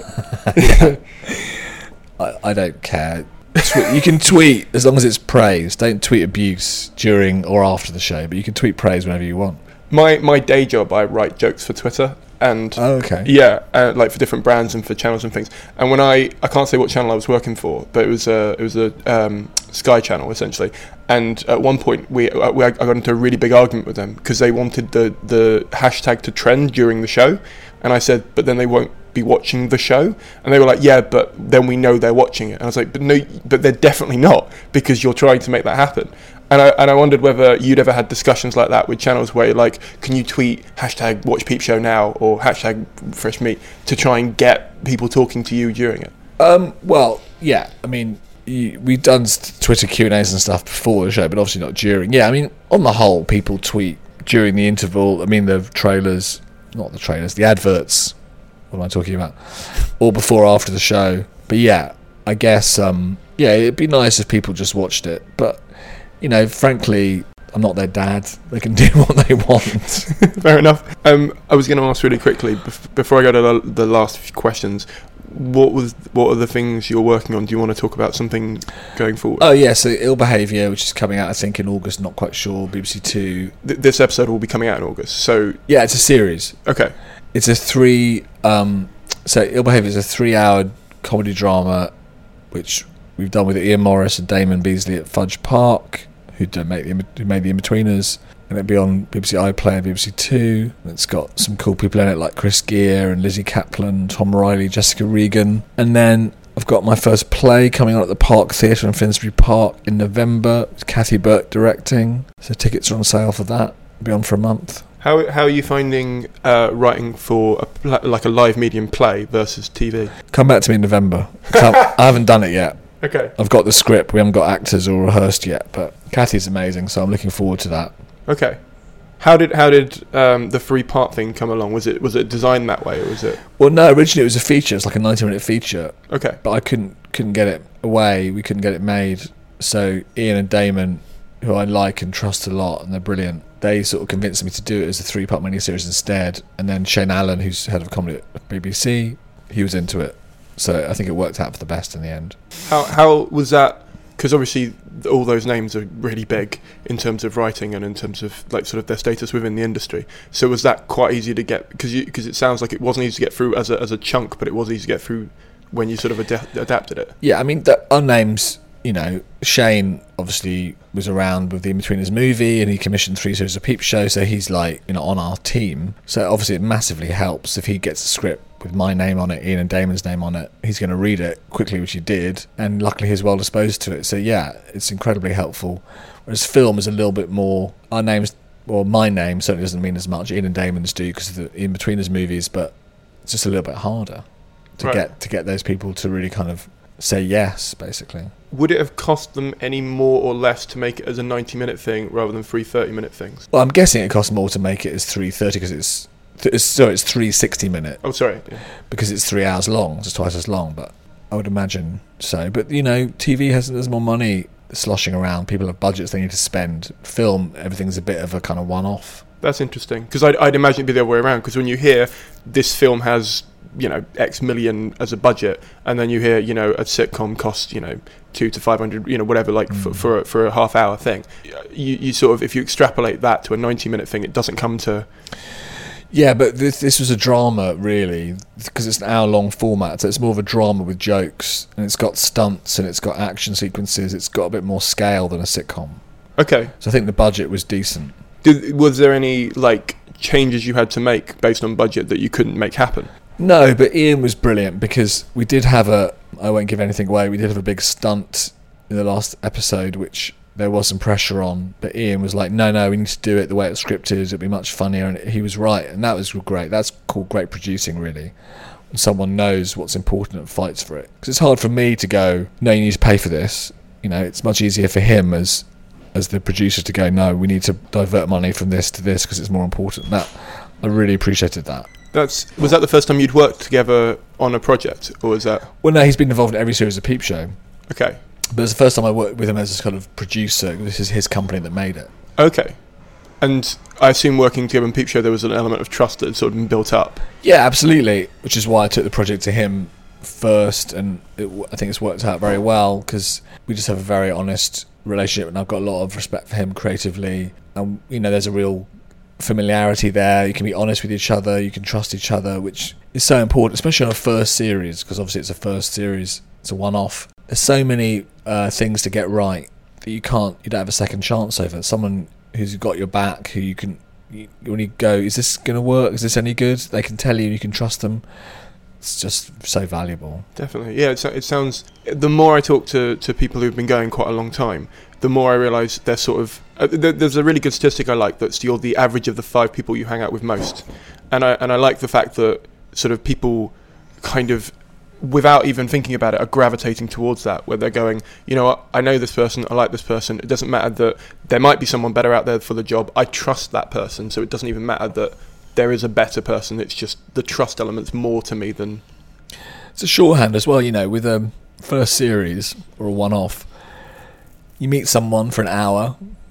I, I don't care. You can tweet as long as it's praise. Don't tweet abuse during or after the show, but you can tweet praise whenever you want. My my day job, I write jokes for Twitter. And oh, okay. yeah, uh, like for different brands and for channels and things. And when I, I can't say what channel I was working for, but it was a it was a um, Sky channel essentially. And at one point we, uh, we I got into a really big argument with them because they wanted the the hashtag to trend during the show, and I said, but then they won't be watching the show. And they were like, yeah, but then we know they're watching it. And I was like, but no, but they're definitely not, because you're trying to make that happen. And I and I wondered whether you'd ever had discussions like that with channels where, like, can you tweet hashtag Watch Peep Show now or hashtag Fresh Meat to try and get people talking to you during it? Um, well, yeah. I mean, you, we've done Twitter Q and A's and stuff before the show, but obviously not during. Yeah, I mean, on the whole, people tweet during the interval. I mean, the trailers, not the trailers, the adverts. What am I talking about? Or before or after the show. But yeah, I guess, um, yeah, it'd be nice if people just watched it. But you know, frankly, I'm not their dad. They can do what they want. Fair enough. Um, I was going to ask really quickly bef- before I go to the, the last few questions. What was what are the things you're working on? Do you want to talk about something going forward? Oh yeah, so Ill Behaviour, which is coming out I think in August. Not quite sure. B B C Two. Th- this episode will be coming out in August. So yeah, it's a series. Okay. It's a three. Um, so Ill Behaviour is a three-hour comedy drama, which we've done with Ian Morris and Damon Beasley at Fudge Park, who don't make the who made the In-Betweeners, and it'll be on B B C iPlayer and B B C Two. It's got some cool people in it like Chris Gere and Lizzie Kaplan, Tom Riley, Jessica Regan, and then I've got my first play coming on at the Park Theatre in Finsbury Park in November. It's Kathy Burke directing, so tickets are on sale for that. It'll be on for a month. How how are you finding uh, writing for a pl- like a live medium play versus T V? Come back to me in November. I haven't done it yet. Okay. I've got the script. We haven't got actors or rehearsed yet, but Kathy's amazing, so I'm looking forward to that. Okay. How did how did um, the three part thing come along? Was it was it designed that way, or was it? Well, no. Originally, it was a feature. It's like a ninety minute feature. Okay. But I couldn't couldn't get it away. We couldn't get it made. So Ian and Damon, who I like and trust a lot, and they're brilliant, they sort of convinced me to do it as a three part miniseries instead. And then Shane Allen, who's head of comedy at B B C, he was into it. So I think it worked out for the best in the end. How how was that? Because obviously all those names are really big in terms of writing and in terms of like sort of their status within the industry. So was that quite easy to get? Because because it sounds like it wasn't easy to get through as a as a chunk, but it was easy to get through when you sort of ad- adapted it. Yeah, I mean, the, our names, you know, Shane obviously was around with the In-Betweeners movie, and he commissioned three series of Peep Show, so he's like, you know, on our team. So obviously it massively helps if he gets a script with my name on it, Ian and Damon's name on it. He's going to read it quickly, which he did, and luckily he's well disposed to it. So yeah, it's incredibly helpful. Whereas film is a little bit more, our names, well, my name certainly doesn't mean as much. Ian and Damon's do because of the In-Betweeners movies, but it's just a little bit harder to right. get to get those people to really kind of say yes, basically. Would it have cost them any more or less to make it as a ninety minute thing rather than three thirty minute things? Well, I'm guessing it costs more to make it as three thirty because it's, it's so it's three sixty minute. Oh, sorry. Yeah. Because it's three hours long, so it's twice as long. But I would imagine so. But you know, T V has there's more money sloshing around. People have budgets they need to spend. Film, everything's a bit of a kind of one off. That's interesting because I'd, I'd imagine it'd be the other way around. Because when you hear this film has, you know, X million as a budget, and then you hear, you know, a sitcom costs, you know, two to five hundred, you know, whatever, like mm. for for a, for a half hour thing, you you sort of, if you extrapolate that to a ninety minute thing, it doesn't come to. Yeah, but this this was a drama really because it's an hour long format, so it's more of a drama with jokes, and it's got stunts and it's got action sequences. It's got a bit more scale than a sitcom. Okay. So I think the budget was decent. Did, was there any like changes you had to make based on budget that you couldn't make happen? No, but Ian was brilliant because we did have a, I won't give anything away, we did have a big stunt in the last episode which there was some pressure on, but Ian was like, no, no, we need to do it the way it's scripted, it'll be much funnier, and he was right, and that was great. That's called great producing, really, when someone knows what's important and fights for it. Because it's hard for me to go, no, you need to pay for this. You know, it's much easier for him as as the producer to go, no, we need to divert money from this to this because it's more important. That I really appreciated that. That's was that the first time you'd worked together on a project, or was that? Well, no, he's been involved in every series of Peep Show. Okay. But it's the first time I worked with him as a kind of producer. This is his company that made it. Okay. And I assume working together in Peep Show, there was an element of trust that had sort of been built up. Yeah, absolutely. Which is why I took the project to him first, and it, I think it's worked out very well because we just have a very honest relationship, and I've got a lot of respect for him creatively. And you know, there's a real familiarity there. You can be honest with each other. You can trust each other, which is so important, especially on a first series, because obviously it's a first series. It's a one-off. There's so many uh, things to get right that you can't, you don't have a second chance over. Someone who's got your back, who you can, you, when you go, is this going to work? Is this any good? They can tell you, you can trust them. It's just so valuable. Definitely. Yeah, it, it sounds, the more I talk to, to people who've been going quite a long time, the more I realise they're sort of, uh, th- there's a really good statistic I like that's you're the average of the five people you hang out with most. And I and I like the fact that sort of people kind of, without even thinking about it, are gravitating towards that, where they're going, you know what, I know this person, I like this person, it doesn't matter that there might be someone better out there for the job, I trust that person, so it doesn't even matter that there is a better person, it's just the trust element's more to me than... It's a shorthand as well, you know, with a first series or a one-off, you meet someone for an hour,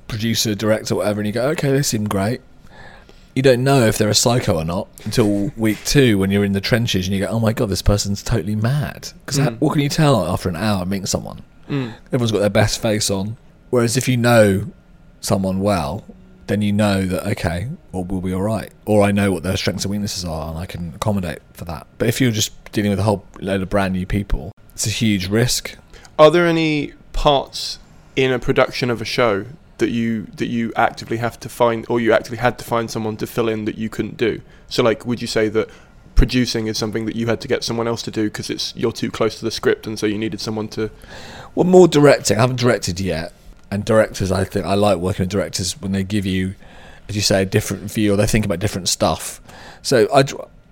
producer, director, whatever, and you go, okay, they seem great. You don't know if they're a psycho or not until week two when you're in the trenches and you go, oh my God, this person's totally mad. Because mm. what can you tell after an hour of meeting someone? Mm. Everyone's got their best face on. Whereas if you know someone well, then you know that, okay, well, we'll be all right. Or I know what their strengths and weaknesses are and I can accommodate for that. But if you're just dealing with a whole load of brand new people, it's a huge risk. Are there any parts in a production of a show that you that you actively have to find, or you actively had to find someone to fill in that you couldn't do? So like, would you say that producing is something that you had to get someone else to do because it's you're too close to the script and so you needed someone to... Well, more directing. I haven't directed yet. And directors, I think, I like working with directors when they give you, as you say, a different view, or they think about different stuff. So I,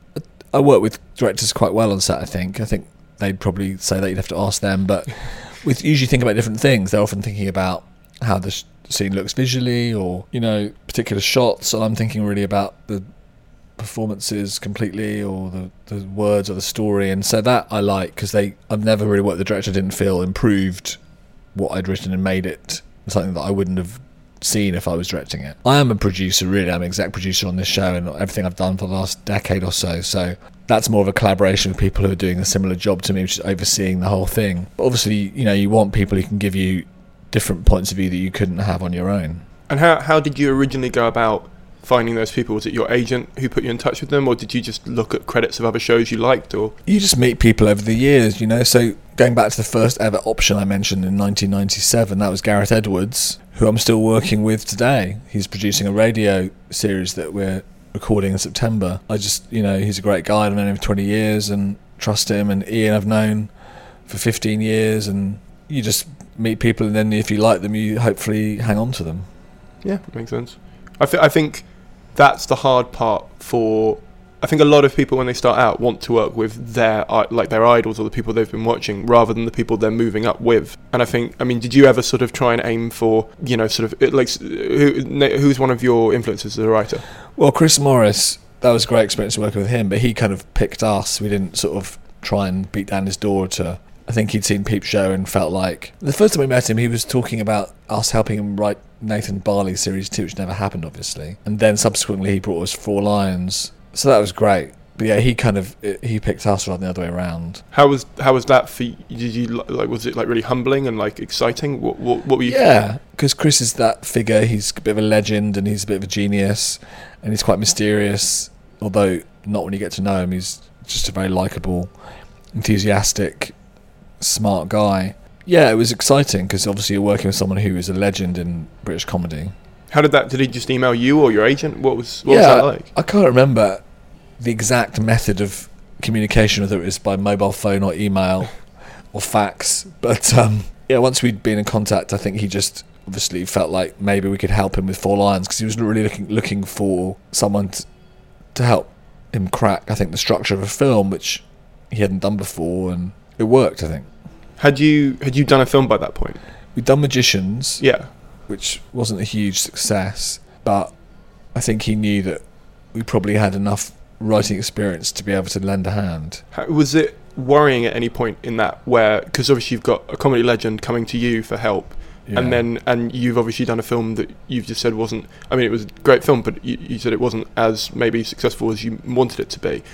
I work with directors quite well on set, I think. I think they'd probably say that you'd have to ask them, but with usually think about different things. They're often thinking about how the scene looks visually, or, you know, particular shots, and I'm thinking really about the performances completely, or the, the words or the story. And so that I like, because they I've never really worked with a director I didn't feel improved what I'd written and made it something that I wouldn't have seen if I was directing it. I am a producer, really. I'm an exec producer on this show and everything I've done for the last decade or so. So that's more of a collaboration with people who are doing a similar job to me, which is overseeing the whole thing. But obviously, you know, you want people who can give you different points of view that you couldn't have on your own. And how how did you originally go about finding those people? Was it your agent who put you in touch with them, or did you just look at credits of other shows you liked? Or you just meet people over the years, you know. So going back to the first ever option I mentioned in nineteen ninety-seven, that was Gareth Edwards, who I'm still working with today. He's producing a radio series that we're recording in September. I just, you know, he's a great guy. I've known him for twenty years and trust him. And Ian I've known for fifteen years, and you just meet people, and then if you like them, you hopefully hang on to them. Yeah, makes sense. I, th- I think that's the hard part for... I think a lot of people when they start out want to work with their like their idols or the people they've been watching rather than the people they're moving up with. And I think, I mean, did you ever sort of try and aim for, you know, sort of like who, who's one of your influences as a writer? Well, Chris Morris, that was a great experience working with him, but he kind of picked us. We didn't sort of try and beat down his door to... I think he'd seen Peep Show and felt like... The first time we met him, he was talking about us helping him write Nathan Barley's Series two, which never happened, obviously. And then subsequently he brought us Four Lions. So that was great. But yeah, he kind of... He picked us rather than the other way around. How was how was that for you? Did you, like, was it like really humbling and like exciting? What what, what were you... Yeah, because Chris is that figure. He's a bit of a legend and he's a bit of a genius. And he's quite mysterious. Although, not when you get to know him. He's just a very likeable, enthusiastic... smart guy. Yeah, it was exciting because obviously you're working with someone who is a legend in British comedy. How did that... Did he just email you or your agent? What was what yeah, was that like? I can't remember the exact method of communication, whether it was by mobile phone or email or fax. But um, yeah, once we'd been in contact, I think he just obviously felt like maybe we could help him with Four Lions because he was really looking looking for someone to, to help him crack, I think, the structure of a film, which he hadn't done before, and it worked, I think. Had you had you done a film by that point? We'd done Magicians, yeah, which wasn't a huge success, but I think he knew that we probably had enough writing experience to be able to lend a hand. How, was it worrying at any point in that where, because obviously you've got a comedy legend coming to you for help, yeah. and then and you've obviously done a film that you've just said wasn't, I mean, it was a great film, but you, you said it wasn't as maybe successful as you wanted it to be.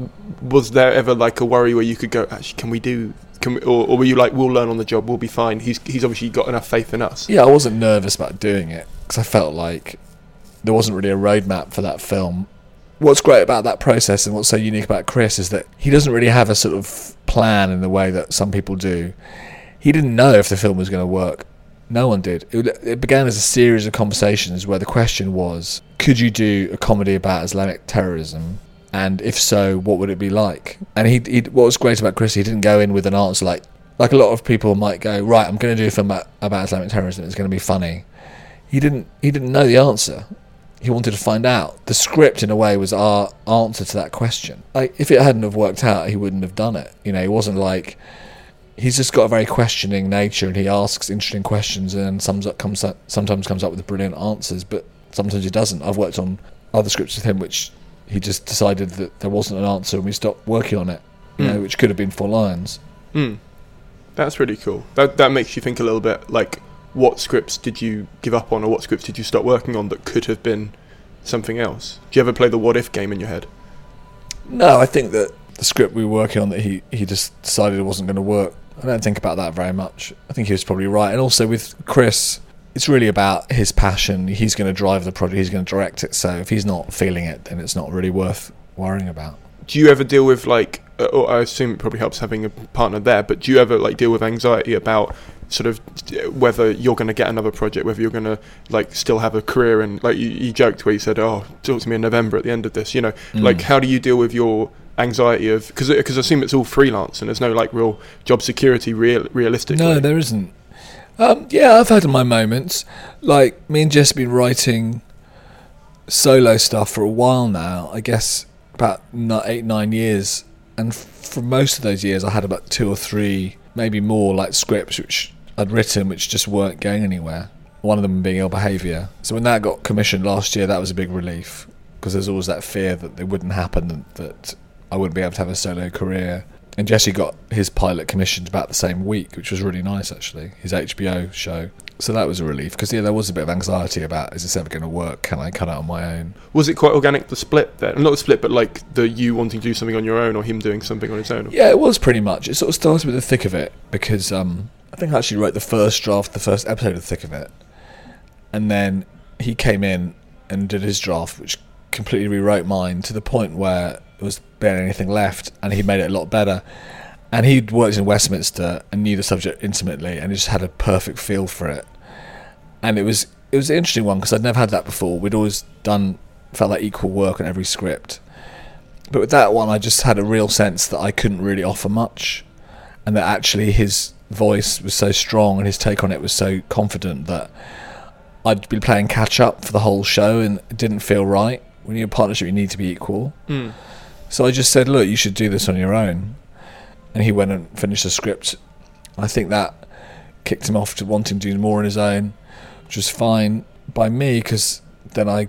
Was there ever like a worry where you could go, actually, can we do... Can we, or, or were you like, we'll learn on the job, we'll be fine? He's he's obviously got enough faith in us. Yeah, I wasn't nervous about doing it because I felt like there wasn't really a roadmap for that film. What's great about that process and what's so unique about Chris is that he doesn't really have a sort of plan in the way that some people do. He didn't know if the film was going to work. No one did. It, it began as a series of conversations where the question was, could you do a comedy about Islamic terrorism? And if so, what would it be like? And he, he, what was great about Chris, he didn't go in with an answer like, like a lot of people might go, right, I'm going to do a film about, about Islamic terrorism. It's going to be funny. He didn't. He didn't know the answer. He wanted to find out. The script, in a way, was our answer to that question. Like, if it hadn't have worked out, he wouldn't have done it. You know, he wasn't like. He's just got a very questioning nature, and he asks interesting questions, and sums up, comes up, sometimes comes up with brilliant answers, but sometimes he doesn't. I've worked on other scripts with him, which. He just decided that there wasn't an answer and we stopped working on it, you mm. know, which could have been Four Lions. Mm. That's really cool. That that makes you think a little bit like what scripts did you give up on, or what scripts did you start working on that could have been something else? Do you ever play the what if game in your head? No, I think that the script we were working on that he, he just decided it wasn't going to work, I don't think about that very much. I think he was probably right. And also with Chris, it's really about his passion. He's going to drive the project, he's going to direct it, so if he's not feeling it, then it's not really worth worrying about. Do you ever deal with, like, or I assume it probably helps having a partner there, but do you ever like deal with anxiety about sort of whether you're going to get another project, whether you're going to like still have a career? And like you, you joked where you said, oh, talk to me in November at the end of this, you know, mm. like how do you deal with your anxiety of, because because I assume it's all freelance and there's no like real job security real realistically? No, there isn't. Um, yeah, I've had my moments. Like me and Jess have been writing solo stuff for a while now, I guess about eight, nine years. And for most of those years, I had about two or three, maybe more, like scripts which I'd written which just weren't going anywhere. One of them being Ill Behaviour. So when that got commissioned last year, that was a big relief, because there's always that fear that it wouldn't happen, and that I wouldn't be able to have a solo career. And Jesse got his pilot commissioned about the same week, which was really nice actually, his H B O show. So that was a relief, because yeah, there was a bit of anxiety about, is this ever going to work? Can I cut it on my own? Was it quite organic, the split there? Not the split, but like the you wanting to do something on your own, or him doing something on his own? Yeah, it was pretty much. It sort of started with the thick of it, because um, I think I actually wrote the first draft, the first episode of the thick of it. And then he came in and did his draft, which completely rewrote mine to the point where there was barely anything left, and he made it a lot better. And he'd worked in Westminster and knew the subject intimately, and he just had a perfect feel for it. And it was it was an interesting one, because I'd never had that before. We'd always done, felt like equal work on every script. But with that one, I just had a real sense that I couldn't really offer much, and that actually his voice was so strong and his take on it was so confident that I'd been playing catch up for the whole show, and it didn't feel right. When you're in a partnership, you need to be equal. Mm. So I just said, look, you should do this on your own. And he went and finished the script. I think that kicked him off to wanting to do more on his own, which was fine by me, because then I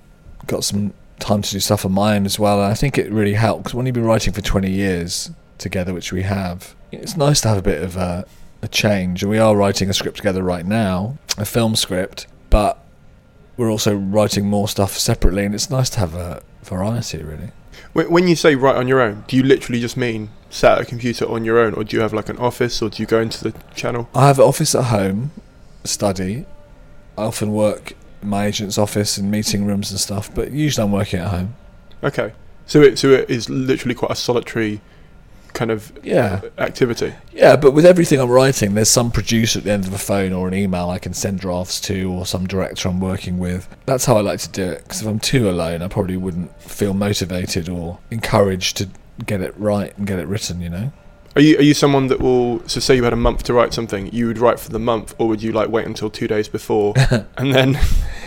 got some time to do stuff on my own as well. And I think it really helped, because when you've been writing for twenty years together, which we have, it's nice to have a bit of a, a change. And we are writing a script together right now, a film script, but we're also writing more stuff separately, and it's nice to have a variety, really. When you say write on your own, do you literally just mean sat at a computer on your own, or do you have like an office, or do you go into the channel? I have an office at home, study. I often work in my agent's office and meeting rooms and stuff, but usually I'm working at home. Okay, so it so it is literally quite a solitary kind of yeah. activity. Yeah, but with everything I'm writing, there's some producer at the end of a phone or an email I can send drafts to, or some director I'm working with. That's how I like to do it, because if I'm too alone, I probably wouldn't feel motivated or encouraged to get it right and get it written, you know? Are you are you someone that will, so say you had a month to write something, you would write for the month, or would you like wait until two days before and then...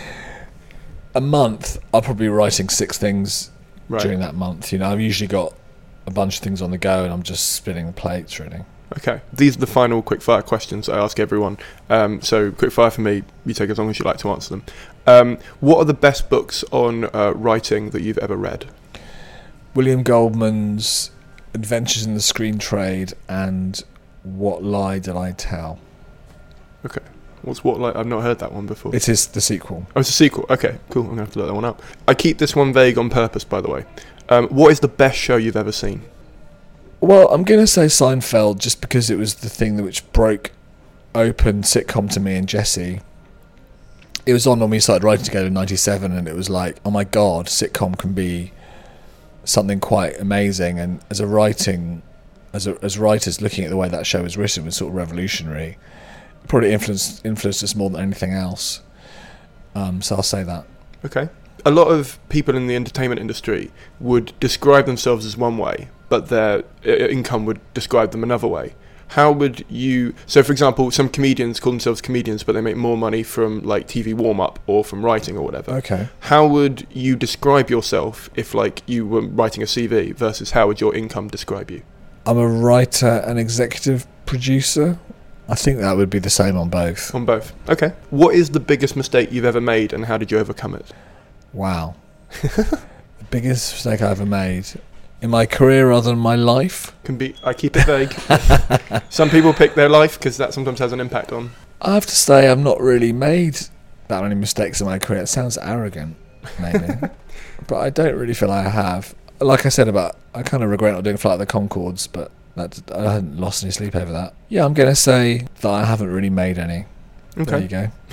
A month, I'll probably be writing six things right. during that month, you know? I've usually got a bunch of things on the go, and I'm just spinning the plates, really. Okay, these are the final quickfire questions I ask everyone. Um, so quickfire for me, you take as long as you like to answer them. Um, what are the best books on uh, writing that you've ever read? William Goldman's Adventures in the Screen Trade and What Lie Did I Tell? Okay, what's What Lie? I've not heard that one before. It is the sequel. Oh, it's a sequel. Okay, cool. I'm gonna have to look that one up. I keep this one vague on purpose, by the way. Um, what is the best show you've ever seen? Well, I'm going to say Seinfeld, just because it was the thing that which broke open sitcom to me and Jesse. It was on when we started writing together in ninety-seven, and it was like, oh my god, sitcom can be something quite amazing. And as a writing, as a, as writers, looking at the way that show was written was sort of revolutionary. It probably influenced influenced us more than anything else. Um, so I'll say that. Okay. A lot of people in the entertainment industry would describe themselves as one way, but their income would describe them another way. How would you... So, for example, some comedians call themselves comedians, but they make more money from, like, T V warm-up or from writing or whatever. Okay. How would you describe yourself if, like, you were writing a C V versus how would your income describe you? I'm a writer and executive producer. I think that would be the same on both. On both. Okay. What is the biggest mistake you've ever made, and how did you overcome it? Wow. The biggest mistake I ever made in my career other than my life? Can be. I keep it vague. Some people pick their life because that sometimes has an impact on. I have to say I've not really made that many mistakes in my career. It sounds arrogant, maybe. But I don't really feel I have. Like I said about, I kind of regret not doing Flight of the Conchords, but that, I hadn't lost any sleep over that. Yeah, I'm going to say that I haven't really made any. Okay. There you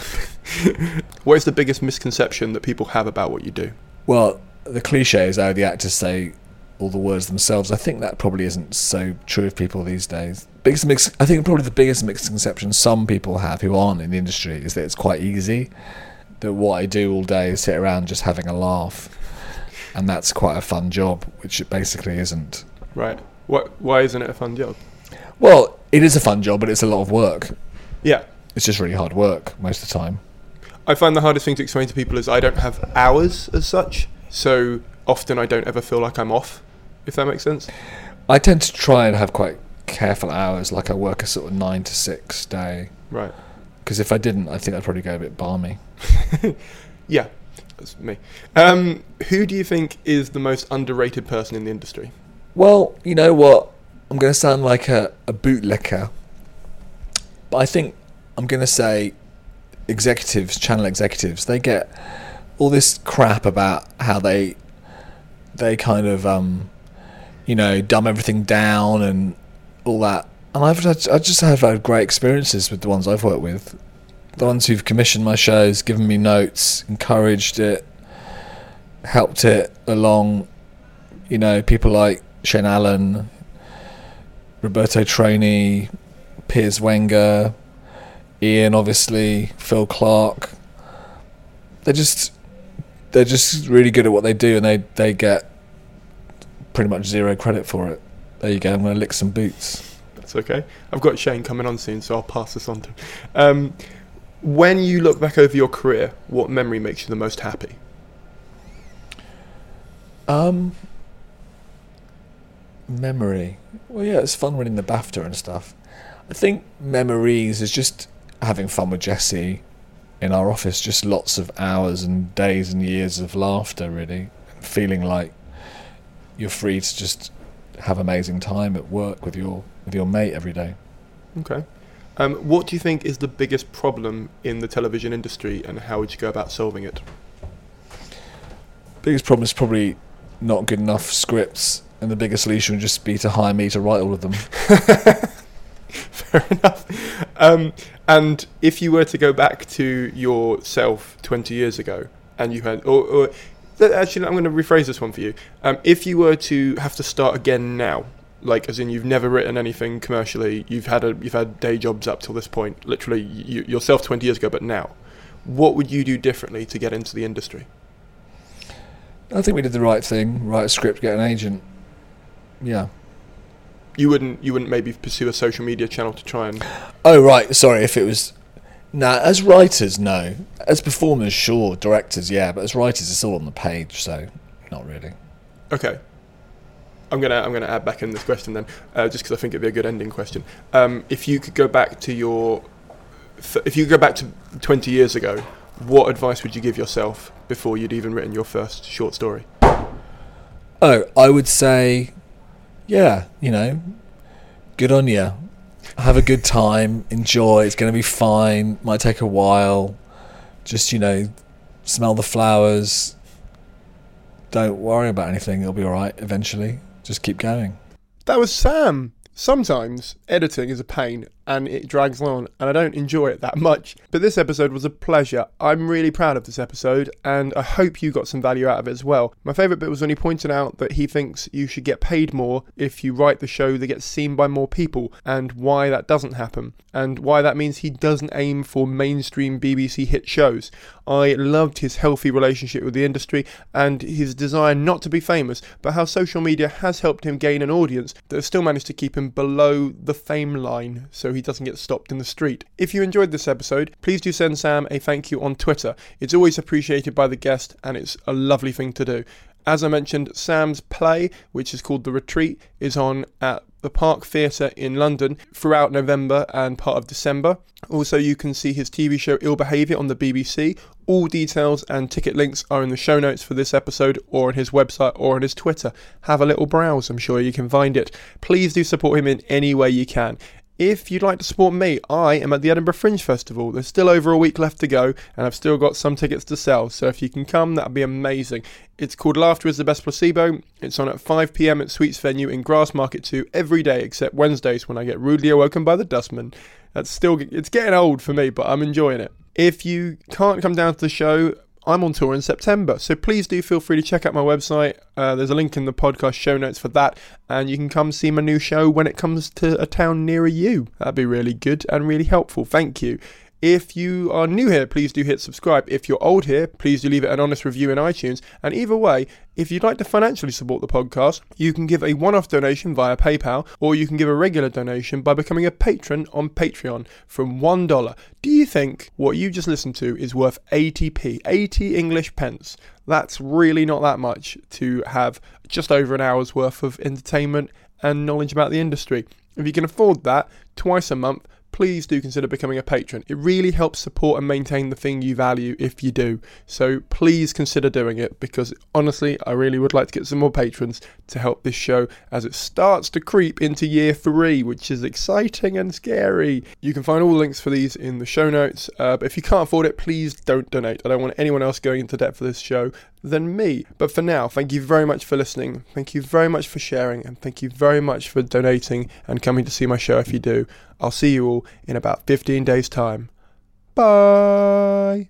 go. What is the biggest misconception that people have about what you do? Well, the cliche is how the actors say all the words themselves. I think that probably isn't so true of people these days. Biggest mix, I think probably the biggest misconception some people have who aren't in the industry is that it's quite easy. That what I do all day is sit around just having a laugh. And that's quite a fun job, which it basically isn't. Right. What? Why isn't it a fun job? Well, it is a fun job, but it's a lot of work. Yeah. It's just really hard work most of the time. I find the hardest thing to explain to people is I don't have hours as such, so often I don't ever feel like I'm off, if that makes sense. I tend to try and have quite careful hours, like I work a sort of nine to six day. Right. Because if I didn't, I think I'd probably go a bit balmy. Yeah. That's me. Um, who do you think is the most underrated person in the industry? Well, you know what? I'm going to sound like a, a bootlicker. But I think I'm going to say executives, channel executives, they get all this crap about how they they kind of, um, you know, dumb everything down and all that. And I've had, I just have had great experiences with the ones I've worked with. The ones who've commissioned my shows, given me notes, encouraged it, helped it along. You know, people like Shane Allen, Roberto Trainee, Piers Wenger, Ian, obviously, Phil Clark. They're just, they're just really good at what they do, and they, they get pretty much zero credit for it. There you go. I'm going to lick some boots. That's okay. I've got Shane coming on soon, so I'll pass this on to him. Um, When you look back over your career, what memory makes you the most happy? Um, memory. Well, yeah, it's fun winning the BAFTA and stuff. I think memories is just having fun with Jesse in our office. Just lots of hours and days and years of laughter, really. Feeling like you're free to just have amazing time at work with your with your mate every day. Okay. Um, what do you think is the biggest problem in the television industry, and how would you go about solving it? Biggest problem is probably not good enough scripts, and the biggest solution would just be to hire me to write all of them. Fair enough. Um, and if you were to go back to yourself twenty years ago, and you had, or, or actually, I'm going to rephrase this one for you. Um, if you were to have to start again now, like as in you've never written anything commercially, you've had a you've had day jobs up till this point, literally you, yourself twenty years ago, but now, what would you do differently to get into the industry? I think we did the right thing. Write a script, get an agent. Yeah. You wouldn't you wouldn't maybe pursue a social media channel to try and... Oh, right. Sorry, if it was... Nah, as writers, no. As performers, sure. Directors, yeah. But as writers, it's all on the page, so not really. Okay. I'm gonna I'm gonna add back in this question then, uh, just because I think it'd be a good ending question. Um, if you could go back to your, th- if you could go back to twenty years ago, what advice would you give yourself before you'd even written your first short story? Oh, I would say, yeah, you know, good on you. Have a good time, enjoy. It's going to be fine. Might take a while. Just, you know, smell the flowers. Don't worry about anything. It'll be all right eventually. Just keep going. That was Sam. Sometimes editing is a pain and it drags on and I don't enjoy it that much. But this episode was a pleasure. I'm really proud of this episode and I hope you got some value out of it as well. My favourite bit was when he pointed out that he thinks you should get paid more if you write the show that gets seen by more people, and why that doesn't happen, and why that means he doesn't aim for mainstream B B C hit shows. I loved his healthy relationship with the industry and his desire not to be famous, but how social media has helped him gain an audience that has still managed to keep him below the fame line so he doesn't get stopped in the street. If you enjoyed this episode, please do send Sam a thank you on Twitter. It's always appreciated by the guest and it's a lovely thing to do. As I mentioned, Sam's play, which is called The Retreat, is on at the Park Theatre in London throughout November and part of December. Also, you can see his T V show Ill Behaviour on the B B C. All details and ticket links are in the show notes for this episode, or on his website, or on his Twitter. Have a little browse, I'm sure you can find it. Please do support him in any way you can. If you'd like to support me, I am at the Edinburgh Fringe Festival. There's still over a week left to go, and I've still got some tickets to sell, so if you can come, that'd be amazing. It's called Laughter is the Best Placebo. It's on at five p m at Sweets Venue in Grassmarket two every day except Wednesdays when I get rudely awoken by the dustman. That's still, it's getting old for me, but I'm enjoying it. If you can't come down to the show, I'm on tour in September, so please do feel free to check out my website. Uh, there's a link in the podcast show notes for that, and you can come see my new show when it comes to a town nearer you. That'd be really good and really helpful. Thank you. If you are new here, please do hit subscribe. If you're old here, please do leave it an honest review in iTunes. And either way, if you'd like to financially support the podcast, you can give a one-off donation via PayPal, or you can give a regular donation by becoming a patron on Patreon from one dollar. Do you think what you just listened to is worth eighty p, eighty English pence? That's really not that much to have just over an hour's worth of entertainment and knowledge about the industry. If you can afford that twice a month, please do consider becoming a patron. It really helps support and maintain the thing you value if you do. So please consider doing it, because honestly, I really would like to get some more patrons to help this show as it starts to creep into year three, which is exciting and scary. You can find all the links for these in the show notes. Uh, but if you can't afford it, please don't donate. I don't want anyone else going into debt for this show than me. But for now, thank you very much for listening. Thank you very much for sharing, and thank you very much for donating and coming to see my show if you do. I'll see you all in about fifteen days' time. Bye!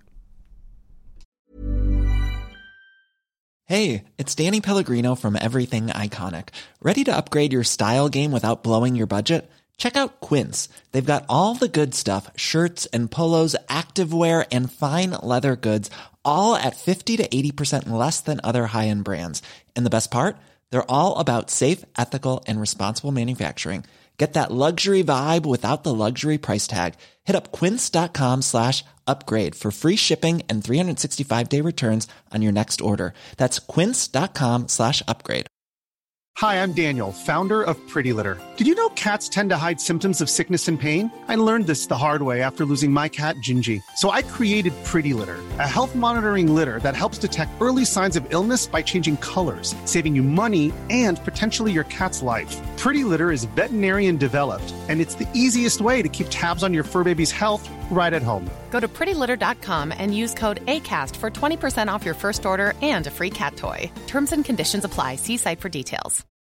Hey, it's Danny Pellegrino from Everything Iconic. Ready to upgrade your style game without blowing your budget? Check out Quince. They've got all the good stuff, shirts and polos, activewear, and fine leather goods, all at fifty to eighty percent less than other high-end brands. And the best part? They're all about safe, ethical, and responsible manufacturing. Get that luxury vibe without the luxury price tag. Hit up quince.com slash upgrade for free shipping and three sixty-five day returns on your next order. That's quince.com slash upgrade. Hi, I'm Daniel, founder of Pretty Litter. Did you know cats tend to hide symptoms of sickness and pain? I learned this the hard way after losing my cat, Gingy. So I created Pretty Litter, a health monitoring litter that helps detect early signs of illness by changing colors, saving you money and potentially your cat's life. Pretty Litter is veterinarian developed, and it's the easiest way to keep tabs on your fur baby's health right at home. Go to pretty litter dot com and use code ACAST for twenty percent off your first order and a free cat toy. Terms and conditions apply. See site for details.